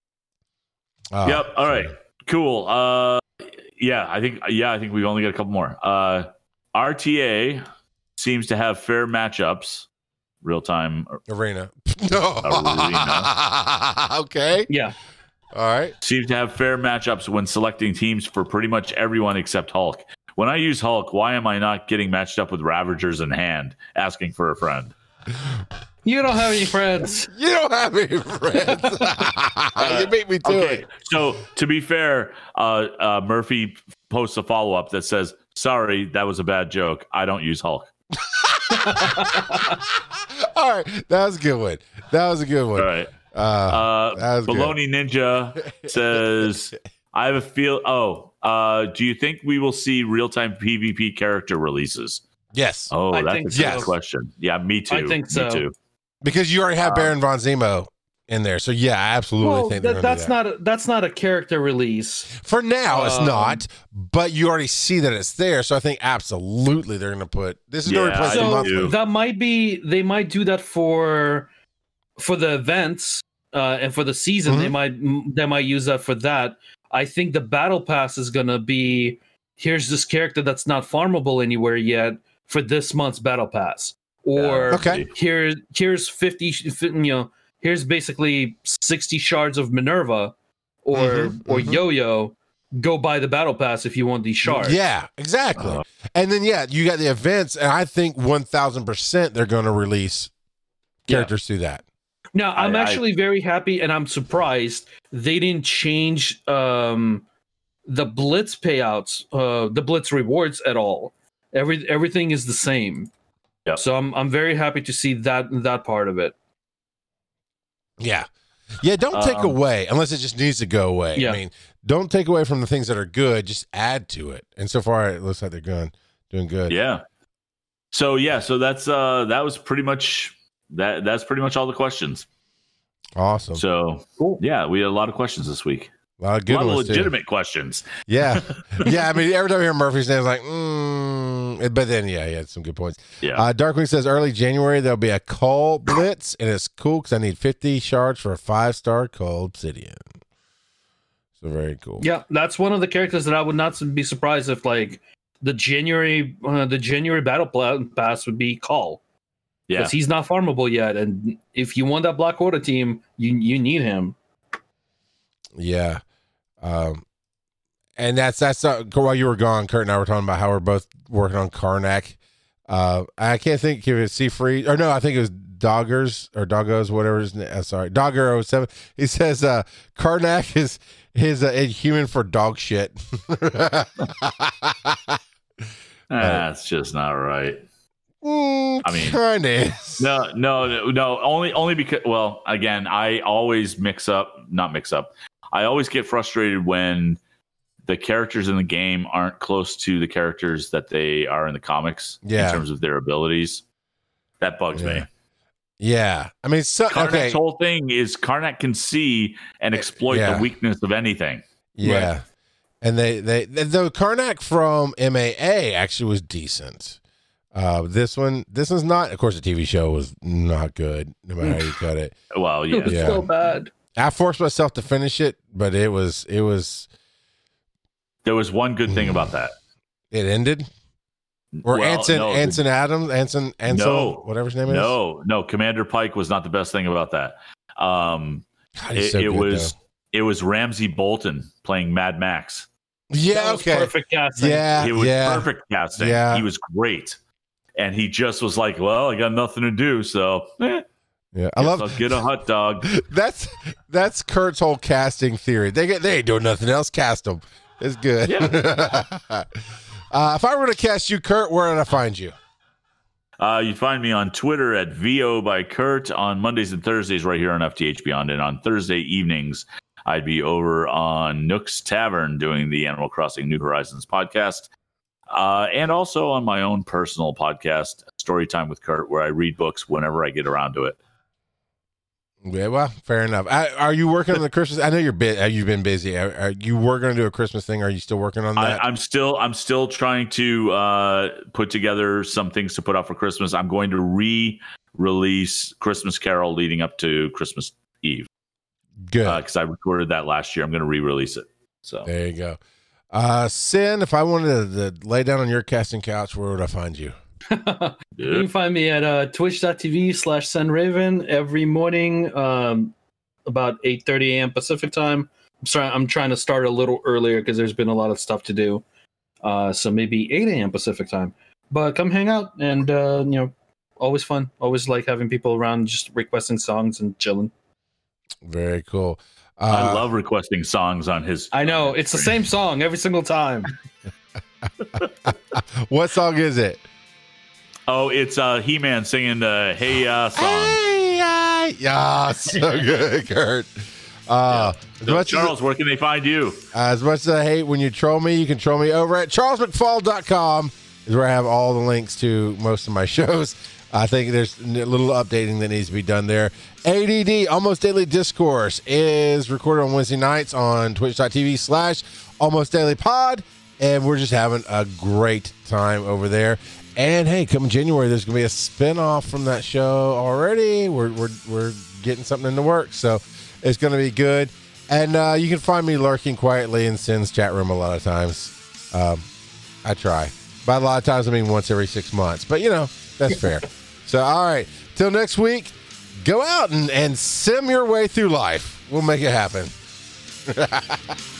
Uh, Yep. All right. Cool. Uh, yeah, I think yeah, I think we've only got a couple more. Uh, R T A seems to have fair matchups, real time. Arena. No. Arena. Okay. Yeah. All right. Seems to have fair matchups when selecting teams for pretty much everyone except Hulk. When I use Hulk, why am I not getting matched up with Ravagers in hand, asking for a friend? You don't have any friends. You don't have any friends. You beat me to Okay, it. so to be fair, uh, uh, Murphy posts a follow up that says, "Sorry, that was a bad joke. I don't use Hulk." All right. That was a good one. That was a good one. All right. Uh, Uh, that was good. Baloney Ninja says, "I have a feel. Oh, uh, do you think we will see real time PvP character releases?" yes. Oh, I that's think a good so. question. Yeah, me too. I think so. Me too. Because you already have Um, Baron von Zemo in there. So yeah, I absolutely Well, think they're that, gonna do that's that. not a, that's not a character release. For now, it's Um, not, but you already see that it's there. So I think absolutely they're going to put this is going Yeah, to replace I the do So monthly. too. that might be they might do that for for the events uh, and for the season. They might they might use that for that. I think the battle pass is going to be here's this character that's not farmable anywhere yet for this month's battle pass, or Yeah, Okay. here here's fifty you know here's basically sixty shards of Minerva or Mhm, or mhm. Yo-Yo. Go buy the battle pass if you want these shards. Yeah, exactly. Uh, and then yeah, you got the events, and I think one thousand percent they're going to release Yeah. characters through that. Now, I'm I- I- actually very happy and I'm surprised they didn't change um, the Blitz payouts, uh, the Blitz rewards at all. Every everything is the same. Yep. So I'm I'm very happy to see that that part of it. Yeah. Yeah, don't take Um, away unless it just needs to go away. Yeah. I mean, don't take away from the things that are good, just add to it. And so far it looks like they're going doing good. Yeah. So yeah, so that's uh that was pretty much that that's pretty much all the questions. Awesome. So Cool. yeah, we had a lot of questions this week. a lot of A good lot of ones too. legitimate questions. Yeah. Yeah, I mean every time I hear Murphy's name it's like, mm, Mm, but then, yeah, he had some good points. Yeah. Uh, Darkwing says early January there'll be a Cull Blitz, and it's cool because I need fifty shards for a five star Cull Obsidian. So very cool. Yeah, that's one of the characters that I would not be surprised if like the January uh, the January battle pass would be Cull. Yeah. Because he's not farmable yet, and if you want that Black Order team, you you need him. Yeah. Um, and that's that's uh, while you were gone, Kurt and I were talking about how we're both working on Karnak. Uh, I can't think if it's Seafree or no, I think it was Doggers or Doggos, whatever his name. Uh, sorry, Dogger oh seven. He says uh, Karnak is his uh, human for dog shit. That's just not right. Mm, I mean, kind of. No, no, no, no. Only, only because. Well, again, I always mix up, not mix up. I always get frustrated when the characters in the game aren't close to the characters that they are in the comics Yeah. in terms of their abilities. That bugs Yeah. me. Yeah, I mean, so, Karnak's okay, whole thing is Karnak can see and exploit Yeah. the weakness of anything. yeah, Right. and they they the Karnak from M A A actually was decent. Uh, this one, this one's not. Of course, the T V show was not good, no matter how you cut it. Well, It yeah. was Yeah. so bad. I forced myself to finish it, but it was it was There was one good thing about that. it ended. Or Well, Anson no, Anson Adams Anson Ansel No. whatever his name is. No, no, Commander Pike was not the best thing about that. Um, God, he's it, so it good, was though. it was Ramsey Bolton playing Mad Max. Yeah, That was okay, perfect casting. yeah, It was yeah, perfect casting. Yeah. He was great, and he just was like, "Well, I got nothing to do, so eh, yeah. I guess love I'll get a hot dog." that's that's Kurt's whole casting theory. They get they ain't doing nothing else. Cast them. It's good. uh, if I were to cast you, Kurt, where would I find you? Uh, you find me on Twitter at V O by Kurt on Mondays and Thursdays right here on F T H Beyond, and on Thursday evenings I'd be over on Nook's Tavern doing the Animal Crossing New Horizons podcast, uh, and also on my own personal podcast, Storytime with Kurt, where I read books whenever I get around to it. Yeah, well, fair enough. I, are you working on the Christmas? I know you're bit. You've been busy. Are, are you were going to do a Christmas thing? Are you still working on I, that? I'm still I'm still trying to uh, put together some things to put out for Christmas. I'm going to re-release Christmas Carol leading up to Christmas Eve Good. because I recorded that last year. I'm going to re-release it. So There you go. Uh, Sin, if I wanted to, to lay down on your casting couch, where would I find you? You can find me at uh, twitch.tv slash sunraven every morning, um, about eight thirty a.m. Pacific time. I'm sorry, I'm trying to start a little earlier because there's been a lot of stuff to do. Uh, so maybe eight a.m. Pacific time. But come hang out, and uh, you know, always fun. Always like having people around, just requesting songs and chilling. Very cool. Uh, I love requesting songs on his. I know it's the same song every single time. What song is it? Oh, it's uh, He-Man singing the "Hey Ya" song. Hey, uh, yeah, so good, Kurt. Uh, as, So, much Charles, where can they find you? as, as much as I hate when you troll me, you can troll me over at charles mcfall dot com is where I have all the links to most of my shows. I think there's a little updating that needs to be done there. A D D, Almost Daily Discourse, is recorded on Wednesday nights on twitch.tv slash almost daily pod. And we're just having a great time over there. And hey, come January, there's going to be a spinoff from that show already. We're, we're, we're getting something in the works. So it's going to be good. And uh, you can find me lurking quietly in Sin's chat room a lot of times. Um, I try. By a lot of times, I mean once every six months. But, you know, that's fair. So, all right. Till next week, go out and, and sim your way through life. We'll make it happen.